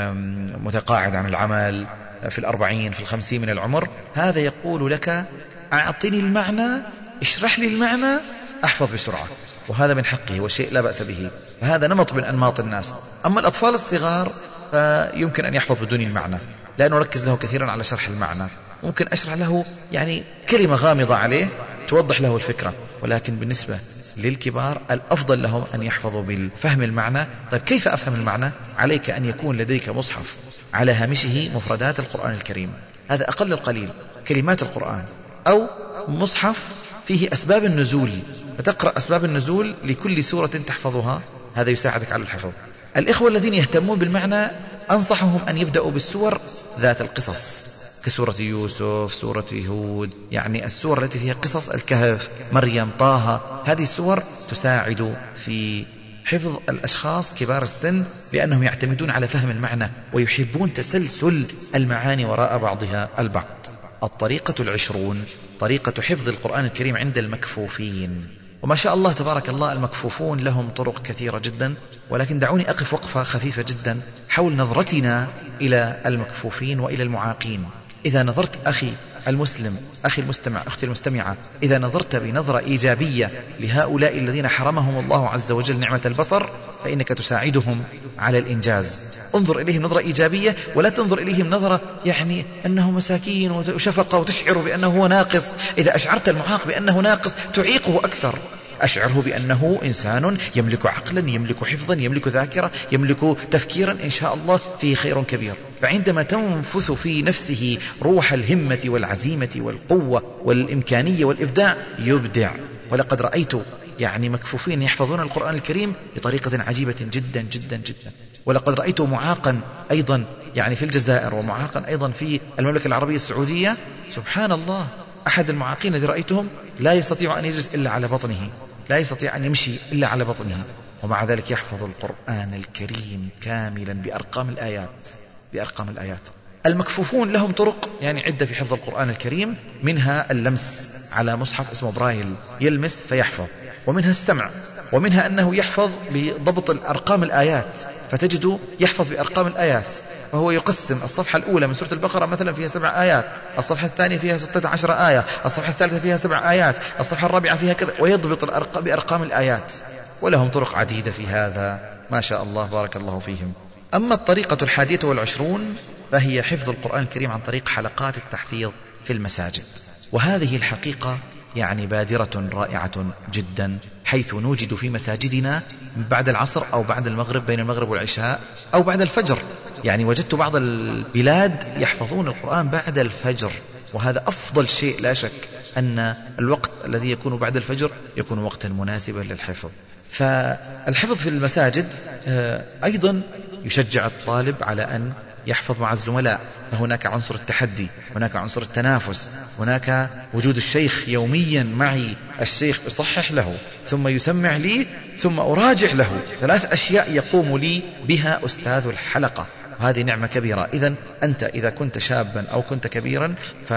متقاعد عن العمل، في 40 في 50 من العمر، هذا يقول لك أعطني المعنى، اشرح لي المعنى، أحفظ بسرعة، وهذا من حقه وشيء لا بأس به، فهذا نمط من أنماط الناس. أما الأطفال الصغار فيمكن أن يحفظ بدون المعنى، لا نركز له كثيرا على شرح المعنى، ممكن أشرح له يعني كلمة غامضة عليه توضح له الفكرة، ولكن بالنسبة للكبار الأفضل لهم أن يحفظوا بالفهم المعنى. طيب كيف أفهم المعنى؟ عليك أن يكون لديك مصحف على هامشه مفردات القرآن الكريم، هذا أقل القليل كلمات القرآن، أو مصحف فيه أسباب النزول فتقرأ أسباب النزول لكل سورة تحفظها، هذا يساعدك على الحفظ. الإخوة الذين يهتمون بالمعنى أنصحهم أن يبدأوا بالسور ذات القصص كسورة يوسف، سورة هود، يعني السور التي فيها قصص، الكهف، مريم، طه، هذه السور تساعد في حفظ الأشخاص كبار السن، لأنهم يعتمدون على فهم المعنى ويحبون تسلسل المعاني وراء بعضها البعض. الطريقة 20 طريقة حفظ القرآن الكريم عند المكفوفين، وما شاء الله تبارك الله المكفوفون لهم طرق كثيرة جدا، ولكن دعوني أقف وقفة خفيفة جدا حول نظرتنا إلى المكفوفين وإلى المعاقين. إذا نظرت أخي المسلم، أخي المستمع، أختي المستمعة، إذا نظرت بنظرة إيجابية لهؤلاء الذين حرمهم الله عز وجل نعمة البصر فإنك تساعدهم على الإنجاز. انظر إليهم نظرة إيجابية، ولا تنظر إليهم نظرة يعني أنه مساكين وشفقة وتشعر بأنه هو ناقص. إذا أشعرت المعاق بأنه ناقص تعيقه أكثر، أشعره بأنه إنسان يملك عقلا، يملك حفظا، يملك ذاكرة، يملك تفكيرا، إن شاء الله فيه خير كبير. فعندما تنفث في نفسه روح الهمة والعزيمة والقوة والإمكانية والإبداع يبدع. ولقد رأيت يعني مكفوفين يحفظون القرآن الكريم بطريقة عجيبة جدا جدا جدا. ولقد رأيت معاقا أيضا يعني في الجزائر، ومعاقا أيضا في المملكة العربية السعودية، سبحان الله، أحد المعاقين الذي رأيتهم لا يستطيع أن يجلس إلا على بطنه، لا يستطيع أن يمشي إلا على بطنه، ومع ذلك يحفظ القرآن الكريم كاملا بأرقام الآيات. المكفوفون لهم طرق يعني عدة في حفظ القرآن الكريم، منها اللمس على مصحف اسمه برايل، يلمس فيحفظ، ومنها السمع، ومنها أنه يحفظ بضبط الأرقام الآيات، فتجد يحفظ بأرقام الآيات، فهو يقسم الصفحة الأولى من سورة البقرة مثلا فيها 7 آيات، الصفحة الثانية فيها 16 آية، الصفحة الثالثة فيها 7 آيات، الصفحة الرابعة فيها كذا، ويضبط بأرقام الآيات. ولهم طرق عديدة في هذا ما شاء الله بارك الله فيهم. أما الطريقة 21 فهي حفظ القرآن الكريم عن طريق حلقات التحفيظ في المساجد، وهذه الحقيقة يعني بادرة رائعة جدا، حيث نوجد في مساجدنا بعد العصر أو بعد المغرب، بين المغرب والعشاء أو بعد الفجر. يعني وجدت بعض البلاد يحفظون القرآن بعد الفجر، وهذا أفضل شيء. لا شك أن الوقت الذي يكون بعد الفجر يكون وقتا مناسبا للحفظ. فالحفظ في المساجد أيضا يشجع الطالب على أن يحفظ مع الزملاء، فهناك عنصر التحدي، هناك عنصر التنافس، هناك وجود الشيخ يوميا معي، الشيخ يصحح له ثم يسمع لي ثم أراجع له، 3 أشياء يقوم لي بها أستاذ الحلقة، وهذه نعمة كبيرة. إذن أنت إذا كنت شابا أو كنت كبيرا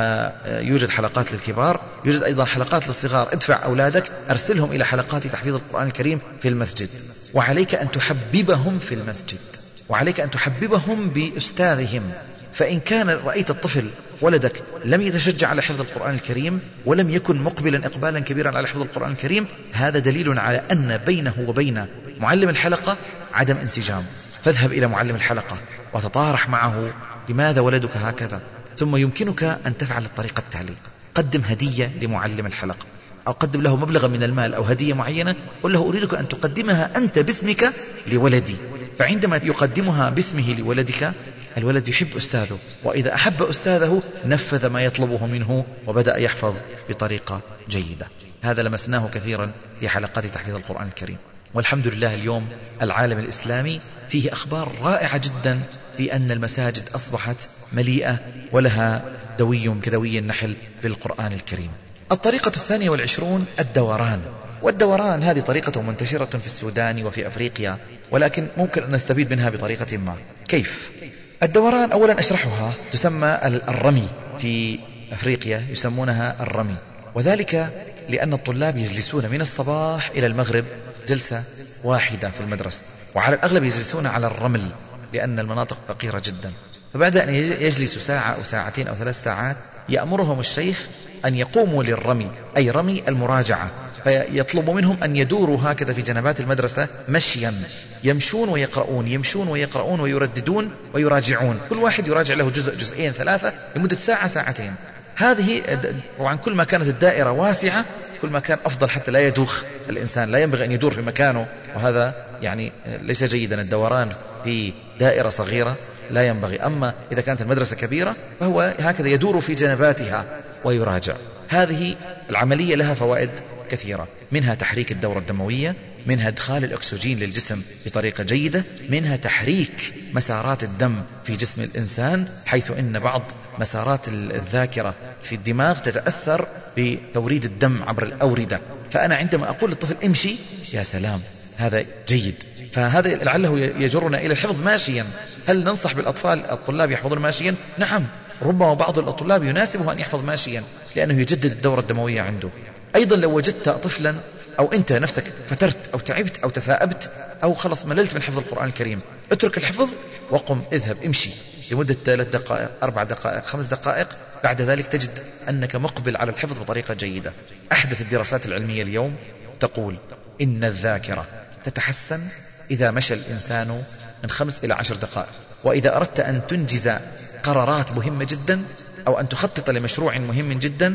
فيوجد حلقات للكبار، يوجد أيضا حلقات للصغار. ادفع أولادك أرسلهم إلى حلقات تحفيظ القرآن الكريم في المسجد، وعليك أن تحببهم في المسجد، وعليك أن تحببهم بأستاذهم. فإن كان رأيت الطفل ولدك لم يتشجع على حفظ القرآن الكريم ولم يكن مقبلا إقبالا كبيرا على حفظ القرآن الكريم، هذا دليل على أن بينه وبين معلم الحلقة عدم انسجام. فاذهب إلى معلم الحلقة وتطارح معه لماذا ولدك هكذا، ثم يمكنك أن تفعل الطريقة التالية: قدم هدية لمعلم الحلقة، أو قدم له مبلغا من المال أو هدية معينة، قل له أريدك أن تقدمها أنت باسمك لولدي. فعندما يقدمها باسمه لولدك الولد يحب أستاذه، وإذا أحب أستاذه نفذ ما يطلبه منه وبدأ يحفظ بطريقة جيدة. هذا لمسناه كثيرا في حلقات تحفيظ القرآن الكريم. والحمد لله اليوم العالم الإسلامي فيه أخبار رائعة جدا في أن المساجد أصبحت مليئة ولها دوي كدوي النحل بالقرآن الكريم. الطريقة 22 الدوران. والدوران هذه طريقة منتشرة في السودان وفي أفريقيا، ولكن ممكن أن نستفيد منها بطريقة ما. كيف؟ الدوران أولا أشرحها، تسمى الرمي، في أفريقيا يسمونها الرمي، وذلك لأن الطلاب يجلسون من الصباح إلى المغرب جلسة واحدة في المدرسة، وعلى الأغلب يجلسون على الرمل لأن المناطق فقيرة جدا. فبعد أن يجلسوا ساعة أو ساعتين أو 3 ساعات يأمرهم الشيخ أن يقوموا للرمي، أي رمي المراجعة، فيطلب منهم أن يدوروا هكذا في جنبات المدرسة مشيا، يمشون ويقرؤون، يمشون ويقرؤون ويرددون ويراجعون، كل واحد يراجع له جزء 2 3 لمدة ساعة ساعتين. هذه وعن كل ما كانت الدائرة واسعة كل ما كان أفضل حتى لا يدوخ الإنسان، لا ينبغي أن يدور في مكانه، وهذا يعني ليس جيدا. الدوران في دائرة صغيرة لا ينبغي، أما إذا كانت المدرسة كبيرة فهو هكذا يدور في جنباتها ويراجع. هذه العملية لها فوائد كثيرة، منها تحريك الدورة الدموية، منها إدخال الأكسجين للجسم بطريقة جيدة، منها تحريك مسارات الدم في جسم الإنسان، حيث إن بعض مسارات الذاكرة في الدماغ تتأثر بتوريد الدم عبر الأوردة. فأنا عندما أقول للطفل امشي، يا سلام هذا جيد. فهذا لعله يجرنا إلى الحفظ ماشيا. هل ننصح بالأطفال الطلاب يحفظون ماشيا؟ نعم، ربما بعض الطلاب يناسبه أن يحفظ ماشيا لأنه يجدد الدورة الدموية عنده. أيضا لو وجدت طفلا أو أنت نفسك فترت أو تعبت أو تثاءبت أو خلص مللت من حفظ القرآن الكريم، اترك الحفظ وقم اذهب امشي لمدة 3 دقائق 4 دقائق 5 دقائق، بعد ذلك تجد أنك مقبل على الحفظ بطريقة جيدة. أحدث الدراسات العلمية اليوم تقول إن الذاكرة تتحسن إذا مشى الإنسان من 5 إلى 10 دقائق، وإذا أردت أن تنجز قرارات مهمة جدا أو أن تخطط لمشروع مهم جدا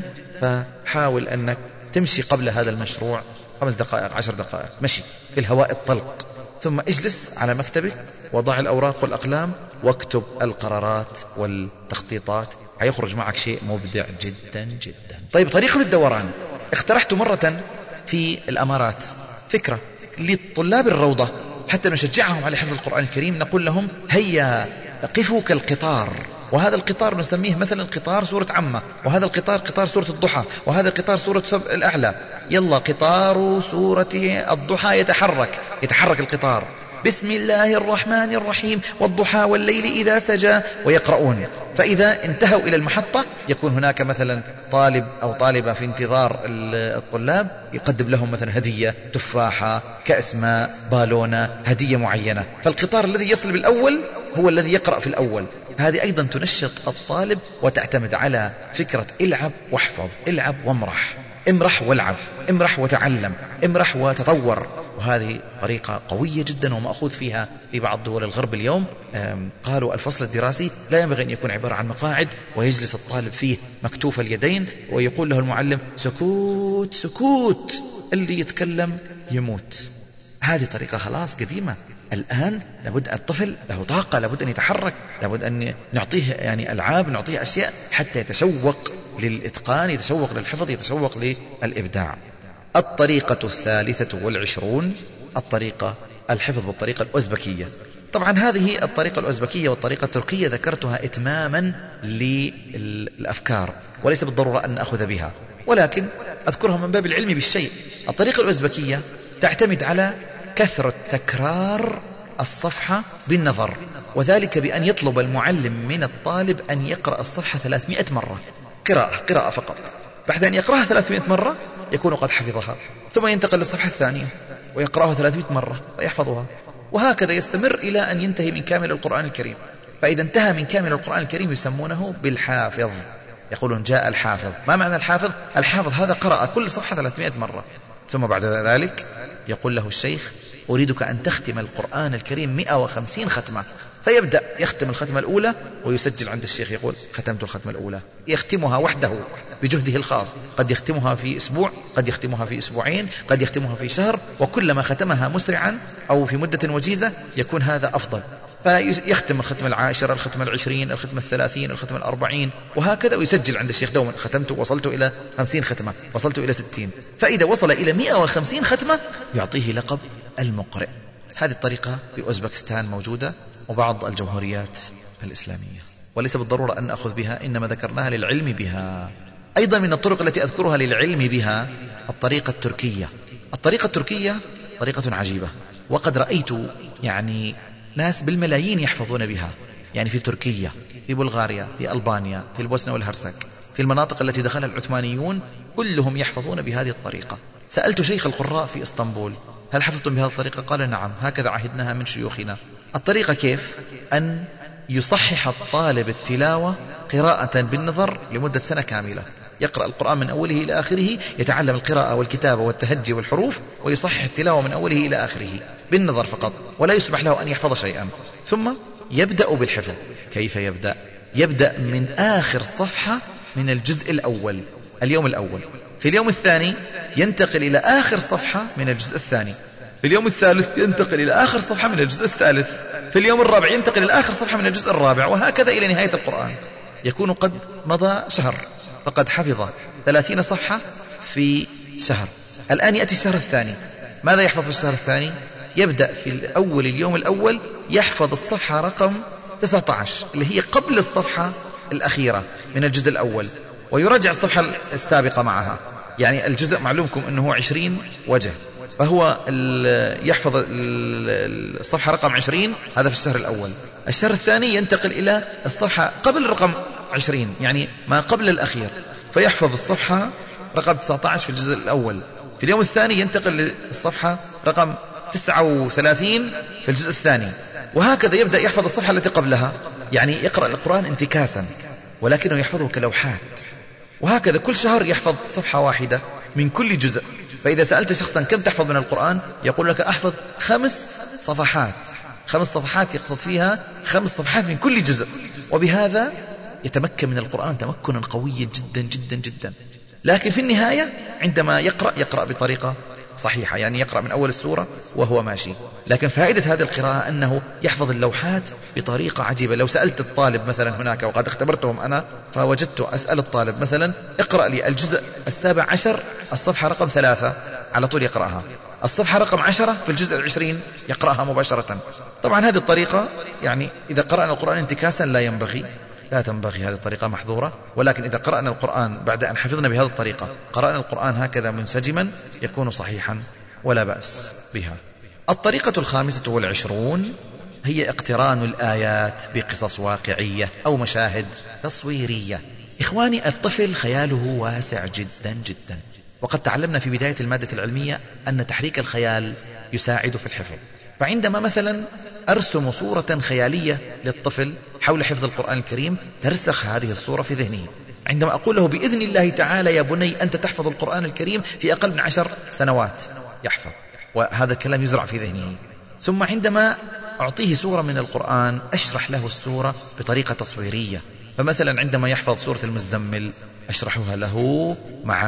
فحاول أنك تمشي قبل هذا المشروع 5 دقائق 10 دقائق مشي في الهواء الطلق، ثم اجلس على مكتبك وضع الأوراق والأقلام واكتب القرارات والتخطيطات، هيخرج معك شيء مبدع جدا جدا. طيب، طريقة الدوران اقترحت مرة في الأمارات فكرة لطلاب الروضة حتى نشجعهم على حفظ القرآن الكريم. نقول لهم هيا قفوا كالقطار، وهذا القطار نسميه مثلا قطار سورة عمة، وهذا القطار قطار سورة الضحى، وهذا قطار سورة الأعلى. يلا قطار سورة الضحى يتحرك القطار بسم الله الرحمن الرحيم والضحى والليل إذا سجى، ويقرؤون. فإذا انتهوا إلى المحطة يكون هناك مثلا طالب أو طالبة في انتظار الطلاب، يقدم لهم مثلا هدية، تفاحة، كأس ماء، بالونة، هدية معينة. فالقطار الذي يصل بالأول هو الذي يقرأ في الأول. هذه أيضا تنشط الطالب وتعتمد على فكرة العب واحفظ، العب وامرح، امرح والعب، امرح وتعلم، امرح وتطور. وهذه طريقة قوية جدا ومأخوذ فيها في بعض دول الغرب اليوم. قالوا الفصل الدراسي لا ينبغي أن يكون عبارة عن مقاعد ويجلس الطالب فيه مكتوف اليدين ويقول له المعلم سكوت سكوت، اللي يتكلم يموت. هذه طريقة خلاص قديمة. الآن لابد الطفل له طاقة، لابد أن يتحرك، لابد أن نعطيه يعني ألعاب، نعطيه أشياء حتى يتشوق للإتقان، يتشوق للحفظ، يتشوق للإبداع. الطريقة 23 الطريقة الحفظ بالطريقة الأوزبكية. طبعا هذه الطريقة الأوزبكية والطريقة التركية ذكرتها إتماما للأفكار، وليس بالضرورة أن نأخذ بها، ولكن أذكرها من باب العلم بالشيء. الطريقة الأوزبكية تعتمد على كثرة تكرار الصفحة بالنظر، وذلك بأن يطلب المعلم من الطالب أن يقرأ الصفحة 300 مرة، قراءة فقط. بعد أن يقرأها 300 مرة يكون قد حفظها، ثم ينتقل للصفحة الثانية ويقرأها 300 مرة ويحفظها، وهكذا يستمر إلى أن ينتهي من كامل القرآن الكريم. فإذا انتهى من كامل القرآن الكريم يسمونه بالحافظ، يقولون جاء الحافظ. ما معنى الحافظ؟ الحافظ هذا قرأ كل صفحة 300 مرة، ثم بعد ذلك يقول له الشيخ أريدك أن تختم القرآن الكريم 150 ختمة. فيبدأ يختم الختمة الأولى ويسجل عند الشيخ، يقول ختمت الختمة الأولى. يختمها وحده بجهده الخاص، قد يختمها في أسبوع، قد يختمها في أسبوعين، قد يختمها في شهر، وكلما ختمها مسرعا أو في مدة وجيزة يكون هذا أفضل. فيختم الختمة 10، الختمة 20، الختمة 30، الختمة 40، وهكذا، ويسجل عند الشيخ دوما ختمت، وصلت إلى 50 ختمة، وصلت إلى 60. فإذا وصل إلى 150 ختمة يعطيه لقب المقرئ. هذه الطريقة في أوزبكستان موجودة وبعض الجمهوريات الإسلامية، وليس بالضرورة أن نأخذ بها، إنما ذكرناها للعلم بها. أيضا من الطرق التي أذكرها للعلم بها الطريقة التركية. الطريقة التركية طريقة عجيبة، وقد رأيت يعني ناس بالملايين يحفظون بها، يعني في تركيا، في بلغاريا، في ألبانيا، في البوسنة والهرسك، في المناطق التي دخلها العثمانيون كلهم يحفظون بهذه الطريقة. سألت شيخ القراء في إسطنبول هل حفظتم بهذه الطريقة؟ قال نعم، هكذا عهدناها من شيوخنا. الطريقة كيف؟ أن يصحح الطالب التلاوة قراءة بالنظر لمدة سنة كاملة، يقرأ القرآن من أوله إلى آخره، يتعلم القراءة والكتابة والتهجي والحروف، ويصحح التلاوة من أوله إلى آخره بالنظر فقط، ولا يسمح له أن يحفظ شيئا. ثم يبدأ بالحفظ. كيف يبدأ؟ يبدأ من آخر صفحة من الجزء الأول، اليوم الأول. في اليوم الثاني ينتقل إلى آخر صفحة من الجزء الثاني، في اليوم الثالث ينتقل إلى آخر صفحة من الجزء الثالث، في اليوم الرابع ينتقل إلى آخر صفحة من الجزء الرابع، وهكذا إلى نهاية القرآن. يكون قد مضى شهر فقد حفظ 30 صفحة في شهر. الآن يأتي الشهر الثاني، ماذا يحفظ في الشهر الثاني؟ يبدأ في اليوم الأول يحفظ الصفحة رقم 19 اللي هي قبل الصفحة الأخيرة من الجزء الأول، ويراجع الصفحة السابقة معها. يعني الجزء معلومكم أنه 20 وجه، فهو يحفظ الصفحة رقم 20، هذا في الشهر الأول. الشهر الثاني ينتقل إلى الصفحة قبل رقم 20، يعني ما قبل الأخير، فيحفظ الصفحة رقم 19 في الجزء الأول. في اليوم الثاني ينتقل للصفحة رقم 39 في الجزء الثاني، وهكذا يبدأ يحفظ الصفحة التي قبلها. يعني يقرأ القرآن انتكاسا، ولكنه يحفظه كلوحات، وهكذا كل شهر يحفظ صفحة واحدة من كل جزء. فإذا سألت شخصا كم تحفظ من القرآن يقول لك أحفظ 5 صفحات. 5 صفحات يقصد فيها 5 صفحات من كل جزء، وبهذا يتمكن من القرآن تمكنا قويا جدا جدا جدا. لكن في النهاية عندما يقرأ بطريقة صحيحة، يعني يقرأ من أول السورة وهو ماشي. لكن فائدة هذه القراءة أنه يحفظ اللوحات بطريقة عجيبة. لو سألت الطالب مثلا هناك، وقد اختبرتهم أنا، فوجدت أسأل الطالب مثلا اقرأ لي الجزء 17 الصفحة رقم 3، على طول يقرأها. الصفحة رقم 10 في الجزء 20 يقرأها مباشرة. طبعا هذه الطريقة يعني إذا قرأنا القرآن انتكاسا لا تنبغي، هذه الطريقة محظورة. ولكن إذا قرأنا القرآن بعد أن حفظنا بهذه الطريقة، قرأنا القرآن هكذا منسجما، يكون صحيحا ولا بأس بها. الطريقة 25 هي اقتران الآيات بقصص واقعية أو مشاهد تصويرية. إخواني، الطفل خياله واسع جدا جدا، وقد تعلمنا في بداية المادة العلمية أن تحريك الخيال يساعد في الحفظ. فعندما مثلا أرسم صورة خيالية للطفل حول حفظ القرآن الكريم ترسخ هذه الصورة في ذهنه. عندما أقول له بإذن الله تعالى يا بني أنت تحفظ القرآن الكريم في أقل من 10 سنوات، يحفظ، وهذا الكلام يزرع في ذهنه. ثم عندما أعطيه سورة من القرآن أشرح له السورة بطريقة تصويرية. فمثلا عندما يحفظ سورة المزمل أشرحها له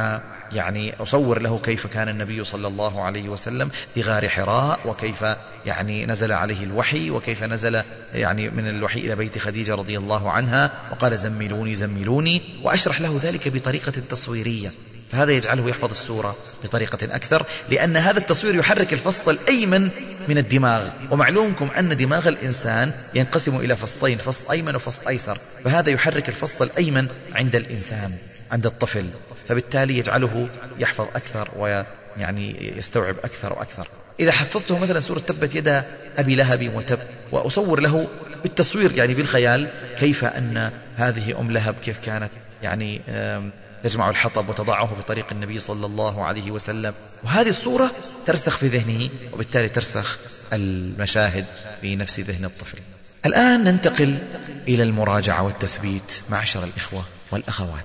أصور له كيف كان النبي صلى الله عليه وسلم في غار حراء، وكيف نزل عليه الوحي، وكيف نزل من الوحي إلى بيت خديجة رضي الله عنها وقال زملوني زملوني، وأشرح له ذلك بطريقة تصويرية. فهذا يجعله يحفظ السورة بطريقة أكثر، لأن هذا التصوير يحرك الفص الأيمن من الدماغ، ومعلومكم أن دماغ الإنسان ينقسم إلى فصين، فص أيمن وفص أيسر، فهذا يحرك الفص الأيمن عند الإنسان، عند الطفل، فبالتالي يجعله يحفظ أكثر يستوعب أكثر وأكثر. إذا حفظته مثلا سورة تبت يدا أبي لهب وتب، وأصور له بالتصوير بالخيال كيف أن هذه لهب كيف كانت تجمع الحطب وتضعه بطريق النبي صلى الله عليه وسلم، وهذه الصورة ترسخ في ذهنه، وبالتالي ترسخ المشاهد في نفس ذهن الطفل. الآن ننتقل إلى المراجعة والتثبيت معشر الإخوة والأخوات.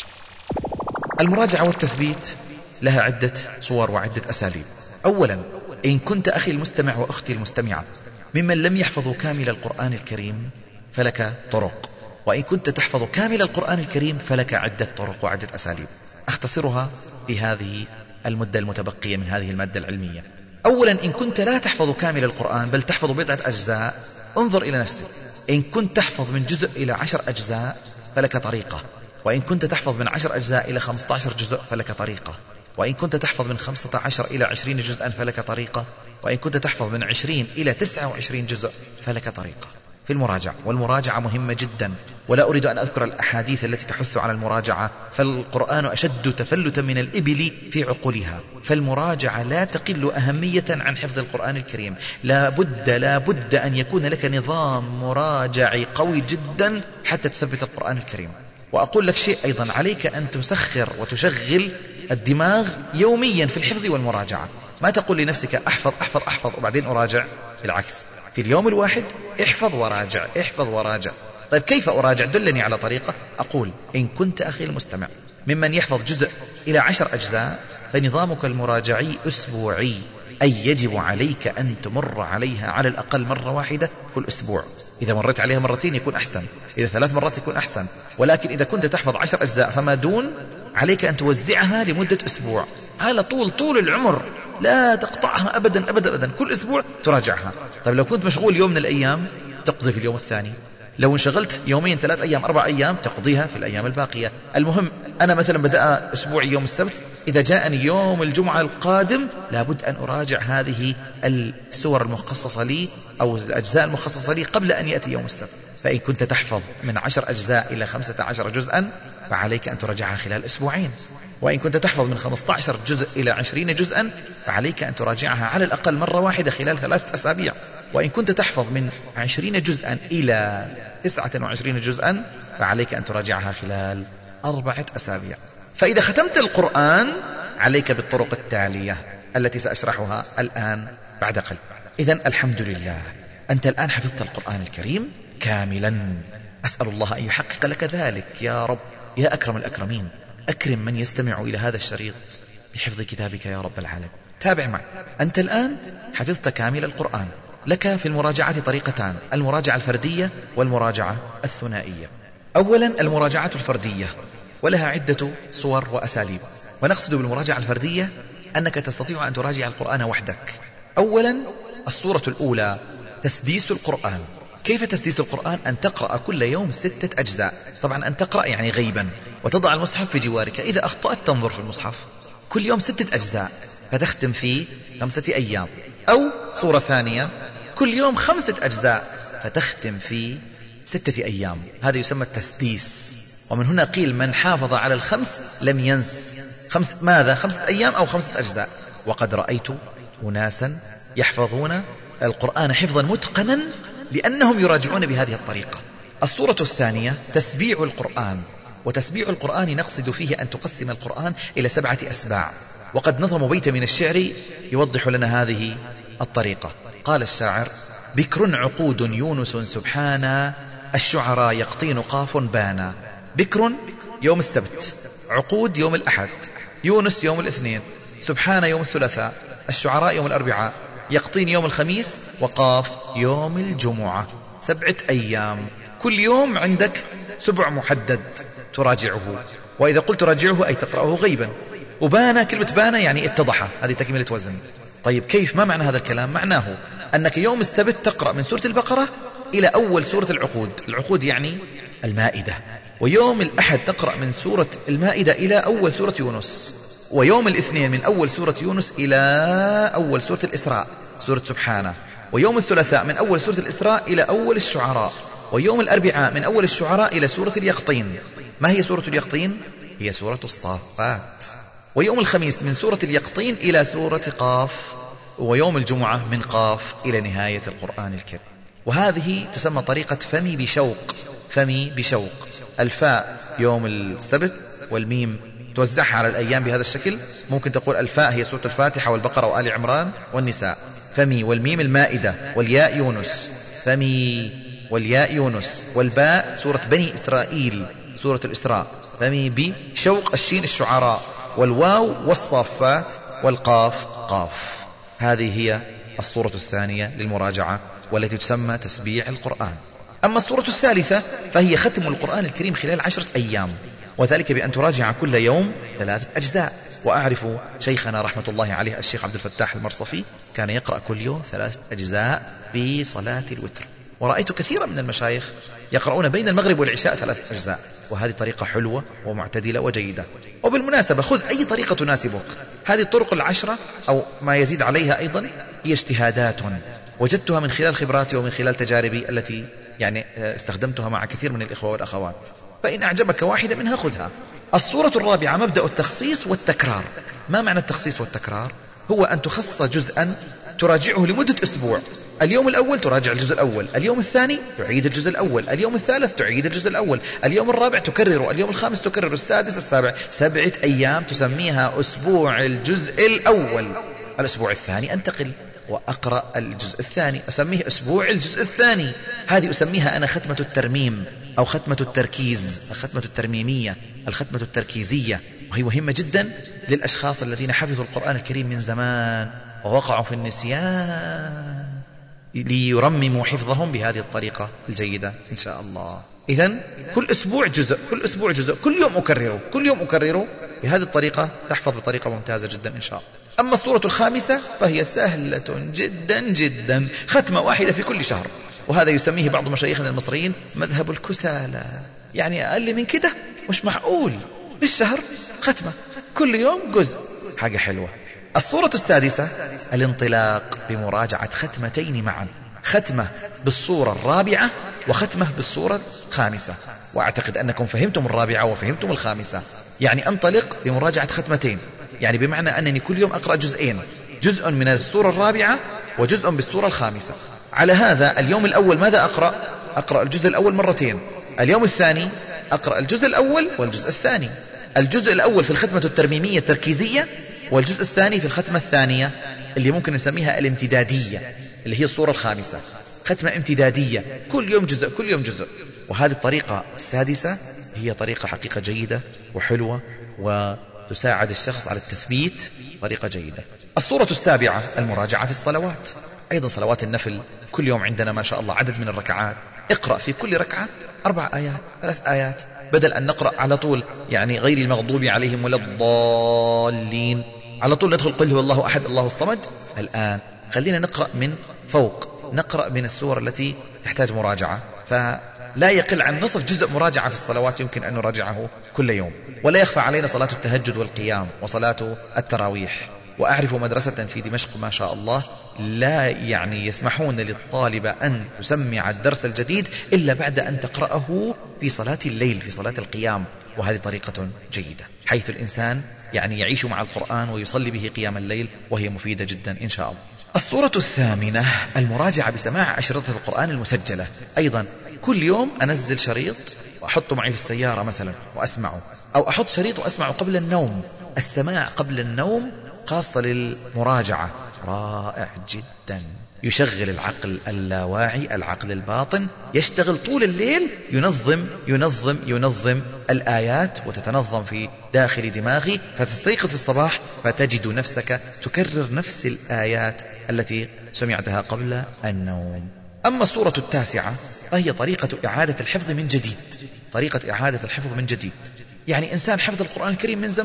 المراجعة والتثبيت لها عدة صور وعدة أساليب. أولا، إن كنت أخي المستمع وأختي المستمعة ممن لم يحفظوا كامل القرآن الكريم فلك طرق، وإن كنت تحفظ كامل القرآن الكريم فلك عدة طرق وعدة أساليب، أختصرها في هذه المدة المتبقية من هذه المادة العلمية. أولا، إن كنت لا تحفظ كامل القرآن بل تحفظ بضعة أجزاء، انظر إلى نفسك. إن كنت تحفظ من جزء إلى 10 أجزاء فلك طريقة، وإن كنت تحفظ من 10 أجزاء إلى 15 جزء فلك طريقة، وإن كنت تحفظ من 15 إلى 20 جزءا فلك طريقة، وإن كنت تحفظ من 20 إلى 29 جزء فلك طريقة في المراجعة. والمراجعة مهمة جدا، ولا أريد أن أذكر الأحاديث التي تحث على المراجعة، فالقرآن أشد تفلتا من الإبل في عقولها، فالمراجعة لا تقل أهمية عن حفظ القرآن الكريم. لا بد أن يكون لك نظام مراجعي قوي جدا حتى تثبت القرآن الكريم. وأقول لك شيء أيضا، عليك أن تسخر وتشغل الدماغ يوميا في الحفظ والمراجعة. ما تقول لنفسك أحفظ وبعدين أراجع، بالعكس، في اليوم الواحد احفظ وراجع. طيب كيف أراجع؟ دلني على طريقة. أقول إن كنت أخي المستمع ممن يحفظ جزء إلى 10 أجزاء فنظامك المراجعي أسبوعي، أي يجب عليك أن تمر عليها على الأقل مرة واحدة كل أسبوع. إذا مريت عليها مرتين يكون أحسن، إذا 3 مرات يكون أحسن، ولكن إذا كنت تحفظ 10 أجزاء فما دون عليك أن توزعها لمدة أسبوع على طول العمر، لا تقطعها أبدا، كل أسبوع تراجعها. طيب لو كنت مشغول يوم من الأيام تقضي في اليوم الثاني، لو انشغلت 2 3 أيام 4 أيام تقضيها في الأيام الباقية. المهم أنا مثلا بدأ أسبوعي يوم السبت، إذا جاءني يوم الجمعة القادم لابد أن أراجع هذه السور المخصصة لي أو الأجزاء المخصصة لي قبل أن يأتي يوم السبت. فإن كنت تحفظ من 10 أجزاء إلى 15 جزءا فعليك أن تراجعها خلال أسبوعين، وإن كنت تحفظ من 15 جزء إلى 20 جزءا فعليك أن تراجعها على الأقل مرة واحدة خلال 3 أسابيع، وإن كنت تحفظ من 20 جزءا إلى 29 جزءا فعليك أن تراجعها خلال 4 أسابيع. فإذا ختمت القرآن عليك بالطرق التالية التي سأشرحها الآن بعد قليل. إذن الحمد لله، أنت الآن حفظت القرآن الكريم كاملا، أسأل الله أن يحقق لك ذلك يا رب. يا أكرم الأكرمين، أكرم من يستمع إلى هذا الشريط بحفظ كتابك يا رب العالمين. تابع معي، أنت الآن حفظت كامل القرآن. لك في المراجعة طريقتان، المراجعة الفردية والمراجعة الثنائية. أولا المراجعة الفردية، ولها عدة صور وأساليب، ونقصد بالمراجعة الفردية أنك تستطيع أن تراجع القرآن وحدك. أولا الصورة الأولى تسديس القرآن. كيف تسديس القرآن؟ أن تقرأ كل يوم 6 أجزاء، طبعا أن تقرأ يعني غيبا، وتضع المصحف في جوارك، إذا أخطأت تنظر في المصحف. كل يوم 6 أجزاء فتختم في 5 أيام. أو صورة ثانية، كل يوم 5 أجزاء فتختم في 6 أيام. هذا يسمى التسديس، ومن هنا قيل من حافظ على 5 لم ينس. 5 أيام أو 5 أجزاء. وقد رأيت أناسا يحفظون القرآن حفظا متقنا لأنهم يراجعون بهذه الطريقة. الصورة الثانية تسبيع القرآن. وتسبيع القرآن نقصد فيه أن تقسم القرآن إلى 7 أسباع. وقد نظموا بيت من الشعر يوضح لنا هذه الطريقة. قال الشاعر: بكر عقود يونس سبحانا، الشعراء يقطين قاف بانا. بكر يوم السبت، عقود يوم الأحد، يونس يوم الاثنين، سبحان يوم الثلاثاء، الشعراء يوم الأربعاء، يقطين يوم الخميس، وقاف يوم الجمعة. 7 أيام، كل يوم عندك سبع محدد تراجعه. وإذا قلت تراجعه أي تقرأه غيبا. وبانا، كلمة بانا يعني اتضح، هذه تكملة وزن. طيب كيف؟ ما معنى هذا الكلام؟ معناه أنك يوم السبت تقرأ من سورة البقرة إلى أول سورة العقود. العقود يعني المائدة. ويوم الأحد تقرأ من سورة المائدة إلى أول سورة يونس. ويوم الاثنين من أول سورة يونس إلى أول سورة الإسراء، سورة سبحانه. ويوم الثلاثاء من أول سورة الإسراء إلى أول الشعراء. ويوم الأربعاء من أول الشعراء إلى سورة اليقطين. ما هي سورة اليقطين؟ هي سورة الصافات. ويوم الخميس من سورة اليقطين إلى سورة قاف. ويوم الجمعة من قاف إلى نهاية القرآن الكريم. وهذه تسمى طريقة فمي بشوق. فمي بشوق. الفاء يوم السبت، والميم توزعها على الأيام بهذا الشكل. ممكن تقول الفاء هي سورة الفاتحة والبقرة وآل عمران والنساء. فمي، والميم المائدة، والياء يونس. فمي والياء يونس، والباء سورة بني إسرائيل، سورة الإسراء. فمي بشوق، الشين الشعراء، والواو والصافات، والقاف قاف. هذه هي الصورة الثانية للمراجعة والتي تسمى تسبيع القرآن. أما الصورة الثالثة فهي ختم القرآن الكريم خلال 10 أيام، وذلك بأن تراجع كل يوم 3 أجزاء. وأعرف شيخنا رحمة الله عليه الشيخ عبد الفتاح المرصفي كان يقرأ كل يوم 3 أجزاء في صلاة الوتر. ورأيت كثيرا من المشايخ يقرؤون بين المغرب والعشاء 3 أجزاء، وهذه طريقة حلوة ومعتدلة وجيدة. وبالمناسبة خذ أي طريقة تناسبك. هذه الطرق 10 أو ما يزيد عليها أيضا هي اجتهادات وجدتها من خلال خبراتي ومن خلال تجاربي التي استخدمتها مع كثير من الإخوة والأخوات. فإن أعجبك واحدة منها خذها. الصورة الرابعة مبدأ التخصيص والتكرار. ما معنى التخصيص والتكرار؟ هو أن تخصص جزءا تراجعه لمدة أسبوع. اليوم الأول تراجع الجزء الأول، اليوم الثاني تعيد الجزء الأول، اليوم الثالث تعيد الجزء الأول، اليوم الرابع تكرره، اليوم الخامس تكرر، السادس، السابع. 7 أيام تسميها أسبوع الجزء الأول. الأسبوع الثاني أنتقل وأقرأ الجزء الثاني، أسميه أسبوع الجزء الثاني. هذه أسميها أنا ختمة الترميم أو ختمة التركيز، الختمة الترميمية، الختمة التركيزية. وهي مهمة جدا للأشخاص الذين حفظوا القرآن الكريم من زمان ووقعوا في النسيان، ليرمموا حفظهم بهذه الطريقة الجيدة إن شاء الله. إذن كل أسبوع جزء، كل أسبوع جزء، كل يوم أكرره، كل يوم أكرره. بهذه الطريقة تحفظ بطريقة ممتازة جدا إن شاء الله. أما الصورة الخامسة فهي سهلة جدا جدا، ختمة واحدة في كل شهر. وهذا يسميه بعض مشايخنا المصريين مذهب الكسالى، يعني أقل من كده مش معقول. في الشهر ختمة، كل يوم جزء، حاجة حلوة. الصورة السادسة الانطلاق بمراجعة ختمتين معا، ختمة بالصورة الرابعة وختمة بالصورة الخامسة. وأعتقد أنكم فهمتم الرابعة وفهمتم الخامسة. يعني أنطلق بمراجعة ختمتين، يعني بمعنى أنني كل يوم أقرأ جزئين، جزء من الصورة الرابعة وجزء بالصورة الخامسة. على هذا اليوم الأول ماذا أقرأ؟ أقرأ الجزء الأول مرتين. اليوم الثاني أقرأ الجزء الأول والجزء الثاني. الجزء الأول في الختمة الترميمية التركيزية، والجزء الثاني في الختمة الثانية اللي ممكن نسميها الامتدادية، اللي هي الصورة الخامسة. ختمة امتدادية، كل يوم جزء، كل يوم جزء. وهذه الطريقة السادسة هي طريقة حقيقة جيدة وحلوة وتساعد الشخص على التثبيت، طريقة جيدة. الصورة السابعة المراجعة في الصلوات، أيضا صلوات النفل. كل يوم عندنا ما شاء الله عدد من الركعات، اقرأ في كل ركعة 4 آيات 3 آيات، بدل أن نقرأ على طول يعني غير المغضوب عليهم ولا الضالين، على طول ندخل قل هو الله أحد الله الصمد. الآن خلينا نقرأ من فوق، نقرأ من السور التي تحتاج مراجعة، فلا يقل عن نصف جزء مراجعة في الصلوات يمكن أن نراجعه كل يوم. ولا يخفى علينا صلاة التهجد والقيام وصلاة التراويح. وأعرف مدرسة في دمشق ما شاء الله لا يسمحون للطالب أن تسمع الدرس الجديد إلا بعد أن تقرأه في صلاة الليل، في صلاة القيام. وهذه طريقة جيدة، حيث الإنسان يعيش مع القرآن ويصلي به قيام الليل، وهي مفيدة جدا إن شاء الله. الصورة الثامنة المراجعة بسماع أشرطة القرآن المسجلة. أيضا كل يوم أنزل شريط وأحطه معي في السيارة مثلا وأسمعه، أو أحط شريط وأسمعه قبل النوم. السماع قبل النوم خاصة للمراجعة رائع جدا، يشغل العقل اللاواعي، العقل الباطن، يشتغل طول الليل ينظم ينظم ينظم الآيات وتتنظم في داخل دماغي، فتستيقظ في الصباح فتجد نفسك تكرر نفس الآيات التي سمعتها قبل النوم. أما الصورة التاسعة فهي طريقة إعادة الحفظ من جديد. طريقة إعادة الحفظ من جديد يعني إنسان حفظ القرآن الكريم من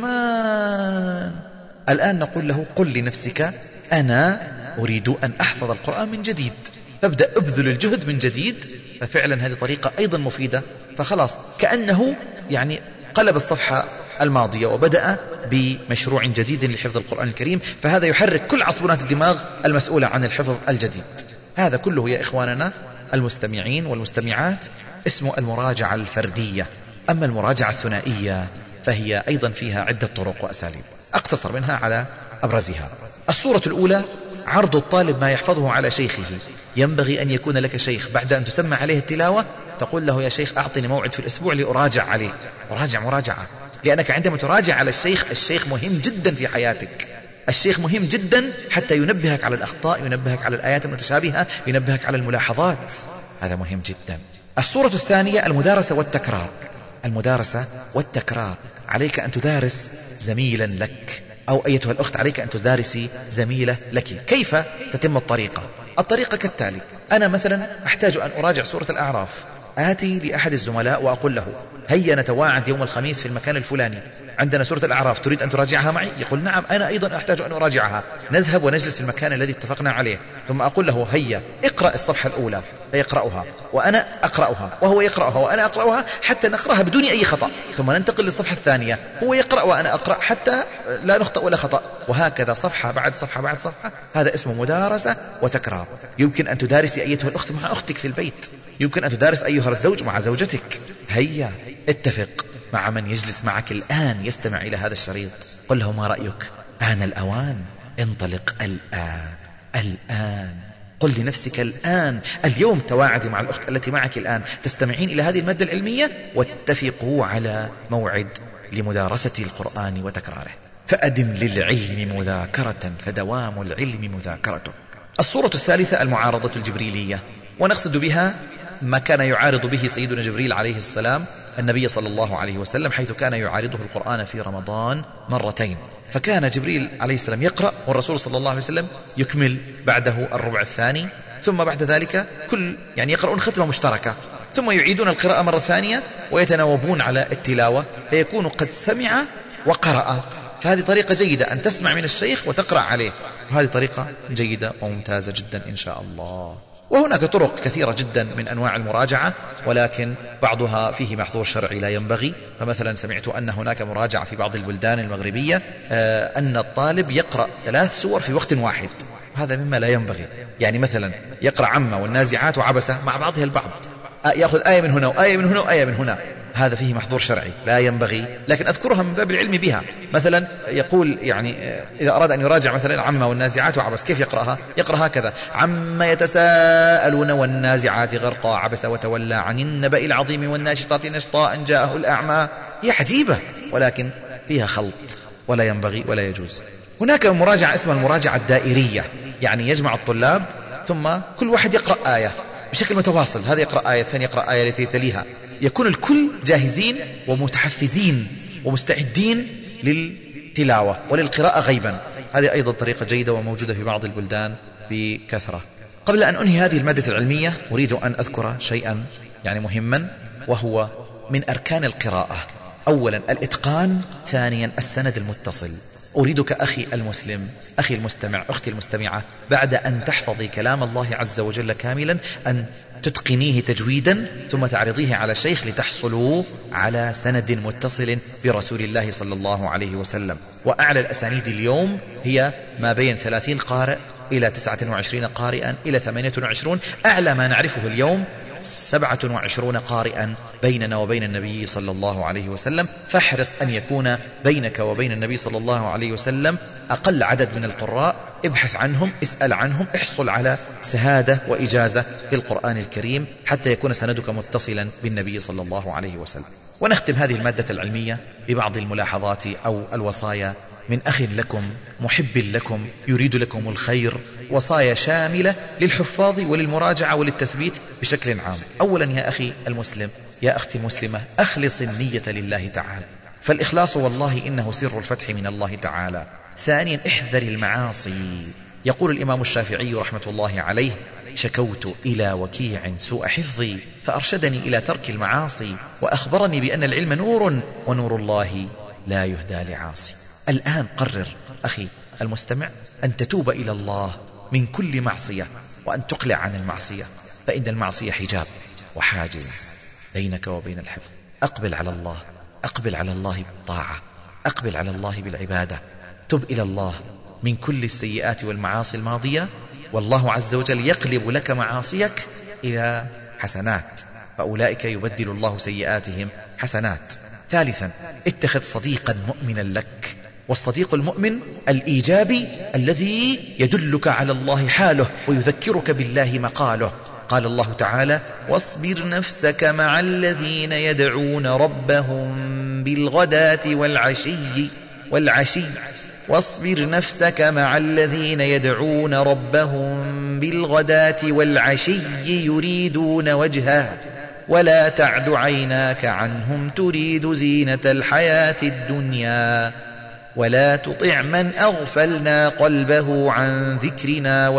زمان، الآن نقول له قل لنفسك أنا أريد أن أحفظ القرآن من جديد، فابدأ أبذل الجهد من جديد. ففعلا هذه طريقة أيضا مفيدة، فخلاص كأنه يعني قلب الصفحة الماضية وبدأ بمشروع جديد لحفظ القرآن الكريم، فهذا يحرك كل عصبونات الدماغ المسؤولة عن الحفظ الجديد. هذا كله يا إخواننا المستمعين والمستمعات اسمه المراجعة الفردية. أما المراجعة الثنائية فهي أيضا فيها عدة طرق وأساليب، أقتصر منها على أبرزها. الصورة الأولى عرض الطالب ما يحفظه على شيخه. ينبغي أن يكون لك شيخ، بعد أن تسمع عليه التلاوة تقول له يا شيخ أعطني موعد في الأسبوع لأراجع عليه. مراجعة، لأنك عندما تراجع على الشيخ مهم جدا في حياتك. الشيخ مهم جدا حتى ينبهك على الأخطاء، ينبهك على الآيات المتشابهة، ينبهك على الملاحظات، هذا مهم جدا. الصورة الثانية المدارسة والتكرار. المدارسة والتكرار، عليك أن تدارس زميلا لك، أو أيتها الأخت عليك أن تدارسي زميلة لك. كيف تتم الطريقة كالتالي: أنا مثلا أحتاج أن أراجع سورة الأعراف، آتي لأحد الزملاء وأقول له هيا نتواعد يوم الخميس في المكان الفلاني، عندنا سورة الأعراف، تريد أن تراجعها معي؟ يقول نعم، أنا أيضا أحتاج أن أراجعها. نذهب ونجلس في المكان الذي اتفقنا عليه، ثم أقول له هيا اقرأ الصفحة الأولى، فيقرأها وأنا أقرأها، وهو يقرأها وأنا أقرأها حتى نقرأها بدون أي خطأ، ثم ننتقل للصفحة الثانية، هو يقرأ وأنا أقرأ حتى لا نخطأ ولا خطأ، وهكذا صفحة بعد صفحة بعد صفحة. هذا اسمه مدارسة وتكرار. يمكن أن تدارسي أيتها الأخت مع أختك في البيت، يمكن أن تدارس أيها الزوج مع زوجتك. هيا اتفق مع من يجلس معك الآن يستمع إلى هذا الشريط، قل له ما رأيك؟ آن الأوان، انطلق الآن قل لنفسك الآن، اليوم تواعدي مع الأخت التي معك الآن تستمعين إلى هذه المادة العلمية، واتفقوا على موعد لمدارسة القرآن وتكراره. فأدم للعلم مذاكرة، فدوام العلم مذاكرته. الصورة الثالثة المعارضة الجبريلية، ونقصد بها ما كان يعارض به سيدنا جبريل عليه السلام النبي صلى الله عليه وسلم، حيث كان يعارضه القرآن في رمضان مرتين. فكان جبريل عليه السلام يقرأ والرسول صلى الله عليه وسلم يكمل بعده الربع الثاني، ثم بعد ذلك يقرؤون ختمة مشتركة، ثم يعيدون القراءة مرة ثانية ويتناوبون على التلاوة، فيكون قد سمع وقرأ. فهذه طريقة جيدة أن تسمع من الشيخ وتقرأ عليه، وهذه طريقة جيدة وممتازة جدا إن شاء الله. وهناك طرق كثيرة جدا من أنواع المراجعة، ولكن بعضها فيه محظور شرعي لا ينبغي. فمثلا سمعت أن هناك مراجعة في بعض البلدان المغربية أن الطالب يقرأ 3 سور في وقت واحد، هذا مما لا ينبغي. يعني مثلا يقرأ عمة والنازعات وعبسة مع بعضها البعض، يأخذ آية من هنا وآية من هنا وآية من هنا، هذا فيه محظور شرعي لا ينبغي، لكن أذكرها من باب العلم بها. مثلا يقول إذا أراد أن يراجع مثلا عمة والنازعات وعبس، كيف يقرأها؟ يقرأ هكذا: عما يتساءلون والنازعات غرقا عبس وتولى عن النبأ العظيم والناشطات نشطا أن جاءه الأعمى. هي عجيبة ولكن فيها خلط ولا ينبغي ولا يجوز. هناك مراجعة اسمها المراجعة الدائرية، يعني يجمع الطلاب ثم كل واحد يقرأ آية بشكل متواصل، هذا يقرأ آية، الثاني يقرأ آية التي تليها، يكون الكل جاهزين ومتحفزين ومستعدين للتلاوة وللقراءة غيبا. هذه أيضا طريقة جيدة وموجودة في بعض البلدان بكثرة. قبل أن أنهي هذه المادة العلمية أريد أن أذكر شيئا مهما، وهو من أركان القراءة: أولا الإتقان، ثانيا السند المتصل. أريدك أخي المسلم، أخي المستمع، أختي المستمعة، بعد أن تحفظي كلام الله عز وجل كاملا أن تتقنيه تجويدا، ثم تعرضيه على شيخ لتحصلوا على سند متصل برسول الله صلى الله عليه وسلم. وأعلى الأسانيد اليوم هي ما بين 30 قارئ إلى 29 قارئا إلى 28. أعلى ما نعرفه اليوم 27 قارئا بيننا وبين النبي صلى الله عليه وسلم، فاحرص أن يكون بينك وبين النبي صلى الله عليه وسلم أقل عدد من القراء، ابحث عنهم، اسأل عنهم، احصل على شهادة وإجازة في القرآن الكريم حتى يكون سندك متصلا بالنبي صلى الله عليه وسلم. ونختم هذه المادة العلمية ببعض الملاحظات أو الوصايا من أخ لكم محب لكم يريد لكم الخير، وصايا شاملة للحفاظ وللمراجعة وللتثبيت بشكل عام. أولا يا أخي المسلم، يا أختي المسلمة، أخلص النية لله تعالى، فالإخلاص والله إنه سر الفتح من الله تعالى. ثانيا احذر المعاصي. يقول الإمام الشافعي رحمة الله عليه: شكوت إلى وكيع سوء حفظي فأرشدني إلى ترك المعاصي وأخبرني بأن العلم نور ونور الله لا يهدى لعاصي. الآن قرر أخي المستمع أن تتوب إلى الله من كل معصية وأن تقلع عن المعصية، فإن المعصية حجاب وحاجز بينك وبين الحفظ. أقبل على الله، أقبل على الله بالطاعة، أقبل على الله بالعبادة، تب إلى الله من كل السيئات والمعاصي الماضية، والله عز وجل يقلب لك معاصيك إلى حسنات، فأولئك يبدل الله سيئاتهم حسنات. ثالثا اتخذ صديقا مؤمنا لك، والصديق المؤمن الإيجابي الذي يدلك على الله حاله ويذكرك بالله مقاله. قال الله تعالى: واصبر نفسك مع الذين يدعون ربهم بالغداة والعشي واصبر نفسك مع الذين يدعون ربهم بالغداة والعشي يريدون وجهه ولا تعد عيناك عنهم تريد زينة الحياة الدنيا ولا تطع من أغفلنا قلبه عن ذكرنا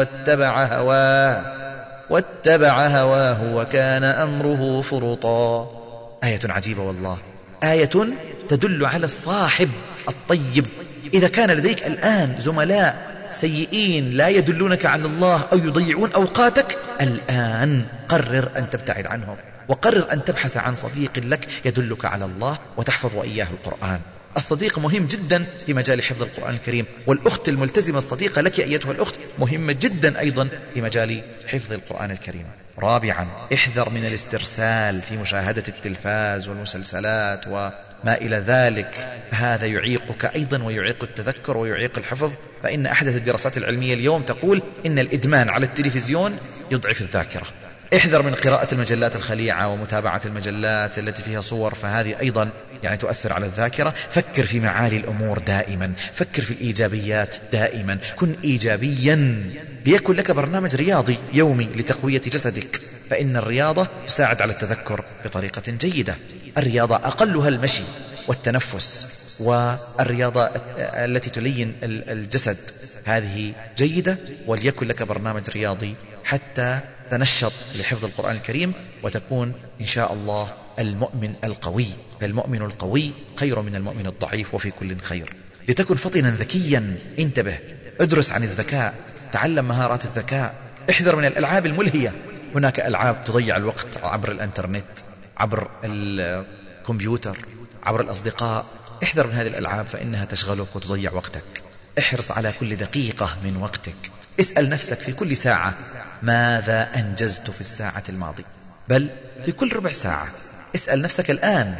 واتبع هواه وكان أمره فرطا. آية عجيبة والله، آية تدل على الصاحب الطيب. إذا كان لديك الآن زملاء سيئين لا يدلونك على الله أو يضيعون أوقاتك، الآن قرر أن تبتعد عنهم، وقرر أن تبحث عن صديق لك يدلك على الله وتحفظ وإياه القرآن. الصديق مهم جدا في مجال حفظ القرآن الكريم، والأخت الملتزمة الصديقة لك أيتها الأخت مهمة جدا أيضا في مجال حفظ القرآن الكريم. رابعا احذر من الاسترسال في مشاهدة التلفاز والمسلسلات وما إلى ذلك، هذا يعيقك أيضا ويعيق التذكر ويعيق الحفظ، فإن أحدث الدراسات العلمية اليوم تقول إن الإدمان على التلفزيون يضعف الذاكرة. احذر من قراءة المجلات الخليعة ومتابعة المجلات التي فيها صور، فهذه أيضا تؤثر على الذاكرة. فكر في معالي الأمور دائما، فكر في الإيجابيات دائما، كن إيجابيا، ليكن لك برنامج رياضي يومي لتقوية جسدك، فإن الرياضة تساعد على التذكر بطريقة جيدة. الرياضة أقلها المشي والتنفس، والرياضة التي تلين الجسد هذه جيدة، وليكن لك برنامج رياضي حتى تنشط لحفظ القرآن الكريم وتكون إن شاء الله المؤمن القوي، فالمؤمن القوي خير من المؤمن الضعيف وفي كل خير. لتكن فطنا ذكيا، انتبه، ادرس عن الذكاء، تعلم مهارات الذكاء، احذر من الألعاب الملهية. هناك ألعاب تضيع الوقت عبر الانترنت، عبر الكمبيوتر، عبر الأصدقاء، احذر من هذه الألعاب فإنها تشغلك وتضيع وقتك. احرص على كل دقيقة من وقتك، اسأل نفسك في كل ساعة ماذا أنجزت في الساعة الماضية، بل في كل ربع ساعة اسأل نفسك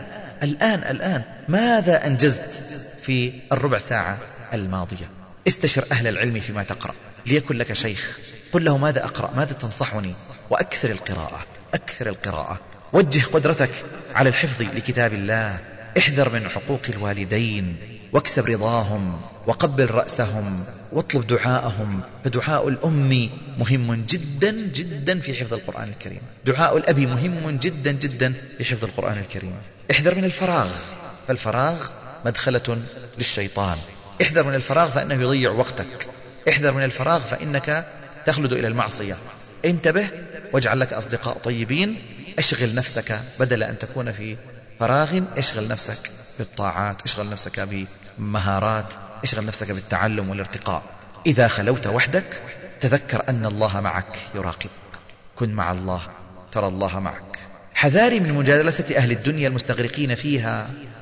الآن ماذا أنجزت في الربع ساعة الماضية. استشر أهل العلم فيما تقرأ، ليكن لك شيخ، قل له ماذا أقرأ، ماذا تنصحني، وأكثر القراءة، أكثر القراءة. وجه قدرتك على الحفظ لكتاب الله. احذر من حقوق الوالدين واكسب رضاهم وقبل رأسهم واطلب دعاءهم، فدعاء الأم مهم جدا جدا في حفظ القرآن الكريم، دعاء الأب مهم جدا جدا في حفظ القرآن الكريم. احذر من الفراغ، فالفراغ مدخلة للشيطان. احذر من الفراغ فإنه يضيع وقتك، احذر من الفراغ فإنك تخلد إلى المعصية. انتبه واجعل لك أصدقاء طيبين، اشغل نفسك بدل أن تكون في فراغ، اشغل نفسك بالطاعات، اشغل نفسك بمهارات، اشغل نفسك بالتعلم والارتقاء. إذا خلوت وحدك تذكر أن الله معك يراقبك، كن مع الله ترى الله معك. حذاري من مجالسة أهل الدنيا المستغرقين فيها،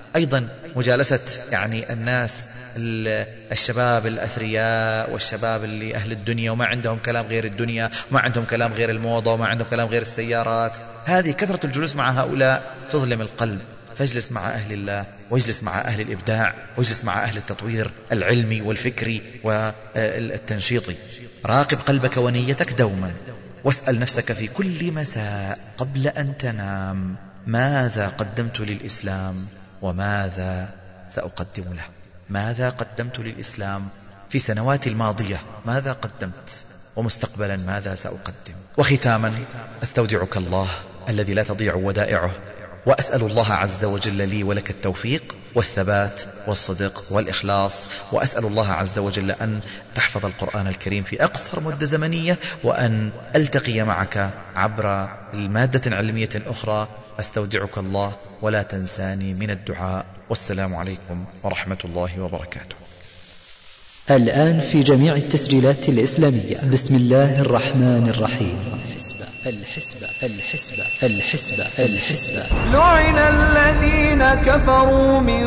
أيضا مجالسة يعني الناس الشباب الأثرياء والشباب اللي أهل الدنيا وما عندهم كلام غير الدنيا، وما عندهم كلام غير الموضة، وما عندهم كلام غير السيارات. هذه كثرة الجلوس مع هؤلاء تظلم القلب. فاجلس مع أهل الله، واجلس مع أهل الإبداع، واجلس مع أهل التطوير العلمي والفكري والتنشيطي. راقب قلبك ونيتك دوما، واسأل نفسك في كل مساء قبل أن تنام: ماذا قدمت للإسلام وماذا سأقدم له؟ ماذا قدمت للإسلام في سنوات الماضية؟ ماذا قدمت؟ ومستقبلا ماذا سأقدم؟ وختاما أستودعك الله الذي لا تضيع ودائعه، وأسأل الله عز وجل لي ولك التوفيق والثبات والصدق والإخلاص، وأسأل الله عز وجل أن تحفظ القرآن الكريم في أقصر مدة زمنية، وأن ألتقي معك عبر المادة علمية أخرى. أستودعك الله ولا تنساني من الدعاء، والسلام عليكم ورحمة الله وبركاته. الآن في جميع التسجيلات الإسلامية. بسم الله الرحمن الرحيم. الحسبة الحسبة الحسبة الحسبة. لعن الذين كفروا من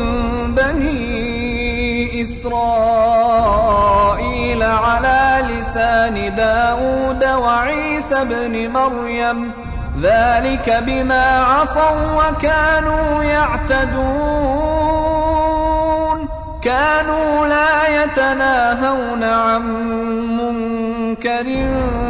بني إسرائيل على لسان داود وعيسى بن مريم، ذلك بما عصوا وكانوا يعتدون، كانوا لا يتناهون عن منكر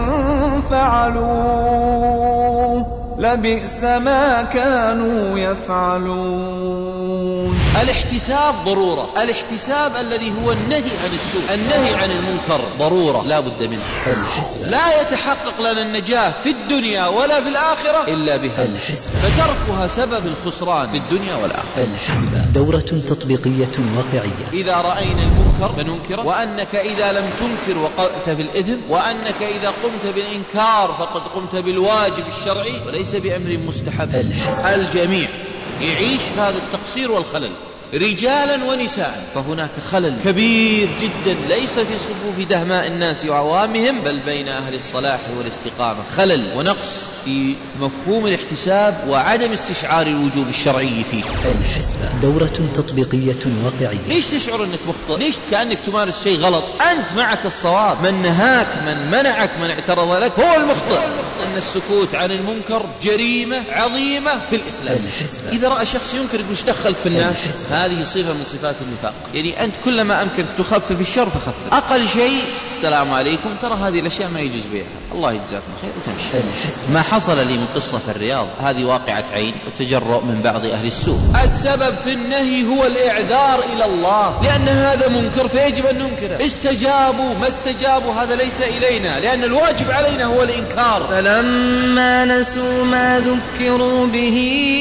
فعلوه، لبئس ما كانوا يفعلون. الاحتساب ضرورة، الاحتساب الذي هو النهي عن السوء، النهي عن المنكر ضرورة لا بد منه. لا يتحقق لنا النجاة في الدنيا ولا في الآخرة إلا بها، فتركها سبب الخسران في الدنيا والآخرة. دورة تطبيقية واقعية. إذا رأينا المنكر فننكره، وأنك إذا لم تنكر وقعت في الإثم، وأنك إذا قمت بالإنكار فقد قمت بالواجب الشرعي وليس بأمر مستحب. الجميع يعيش هذا التقصير والخلل رجالا ونساء، فهناك خلل كبير جدا ليس في صفوف دهماء الناس وعوامهم، بل بين أهل الصلاح والاستقامة خلل ونقص في مفهوم الاحتساب وعدم استشعار الوجوب الشرعي فيه. دورة تطبيقية واقعية. ليش تشعر أنك مخطئ؟ ليش كأنك تمارس شيء غلط؟ أنت معك الصواب، من نهاك من منعك من اعترض لك هو المخطئ. أن السكوت عن المنكر جريمة عظيمة في الإسلام. إذا رأى شخص ينكر وش دخلك في الناس، هذه صفة من صفات النفاق. يعني أنت كلما أمكنك تخفف الشر فخفف، أقل شيء السلام عليكم، ترى هذه الأشياء ما يجوز بها، الله يجزاكم خير وتمشي. ما حصل لي من قصة في الرياض هذه واقعة عين وتجرؤ من بعض أهل السوء. السبب في النهي هو الإعذار إلى الله، لأن هذا منكر فيجب أن ننكره. استجابوا ما استجابوا هذا ليس إلينا، لأن الواجب علينا هو الإنكار. فلما نسوا ما ذكروا به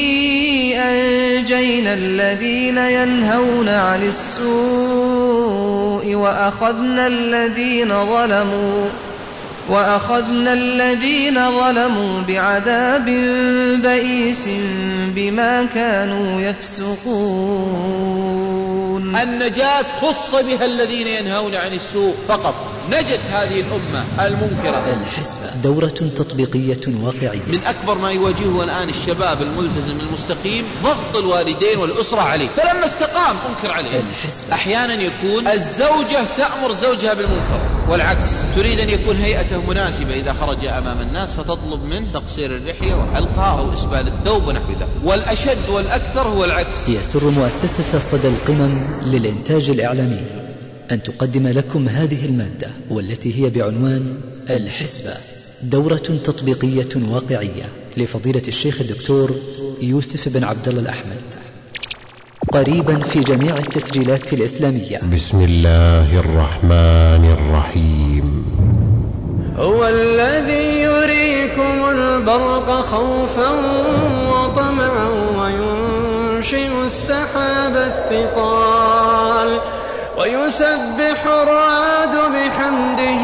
أنجينا الذين ينهون عن السوء وأخذنا الذين ظلموا بعذاب بئيس بما كانوا يفسقون. النجاة خص بها الذين ينهون عن السوء فقط، نجت هذه الأمة المنكرة. دورة تطبيقية واقعية. من أكبر ما يواجهه الآن الشباب الملتزم المستقيم ضغط الوالدين والأسرة عليه، فلما استقام أنكر عليه. أحيانا يكون الزوجة تأمر زوجها بالمنكر والعكس، تريد أن يكون هيئته مناسبة إذا خرج أمام الناس فتطلب منه تقصير اللحية وحلقها أو إسبال الثوب ونحو ذلك، والأشد والأكثر هو العكس. يسر مؤسسة صدى القمم للإنتاج الإعلامي أن تقدم لكم هذه المادة، والتي هي بعنوان الحسبة، دورة تطبيقية واقعية لفضيلة الشيخ الدكتور يوسف بن عبد الله الأحمد، قريبا في جميع التسجيلات الإسلامية. بسم الله الرحمن الرحيم. هو الذي يريكم البرق خوفا وطمعا وينشئ السحاب الثقال ويسبح الرعد بحمده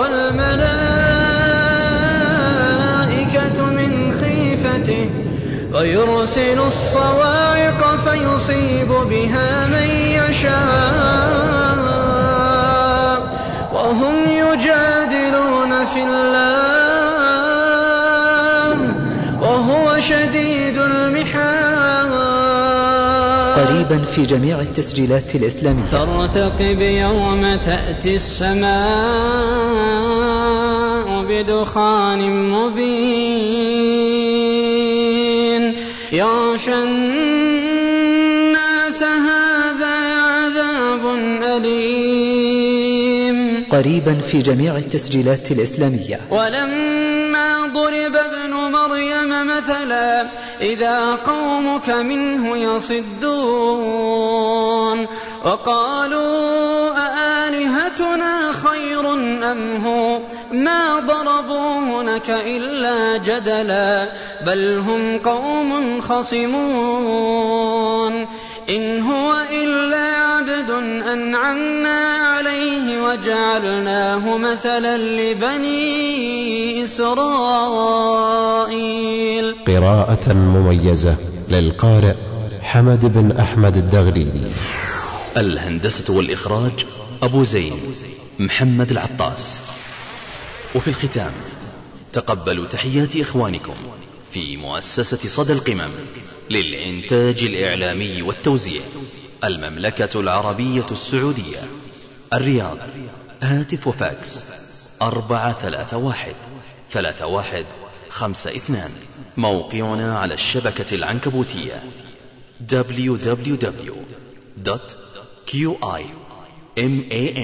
والملائكة من خيفته ويرسل الصواعق فيصيب بها من يشاء وهم يجادلون في الله وهو شديد المحال. قريبا قريبا في جميع التسجيلات الإسلامية. فارتقب يوم تأتي السماء بدخان مبين يغشى الناس هذا عذاب أليم. قريبا في جميع التسجيلات الإسلامية. ولما ضرب ابن مريم مثلا إذا قومك منه يصدون وقالوا أآلهتنا خير أم هو ما ضربوه لك إلا جدلا بل هم قوم خصمون إن هو إلا عبد أنعمنا عليه وجعلناه مثلا لبني إسرائيل. قراءة مميزة للقارئ حمد بن أحمد الدغريري. الهندسة والإخراج أبو زين محمد العطاس. وفي الختام تقبلوا تحيات إخوانكم في مؤسسة صدى القمم للإنتاج الإعلامي والتوزيع المملكة العربية السعودية الرياض. هاتف وفاكس 431-3152. موقعنا على الشبكة العنكبوتية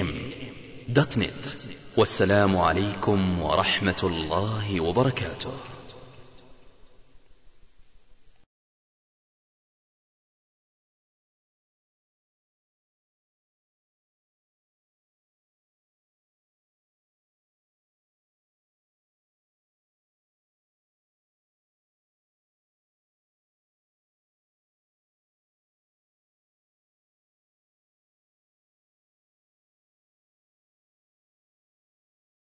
www.qimam.net. والسلام عليكم ورحمة الله وبركاته.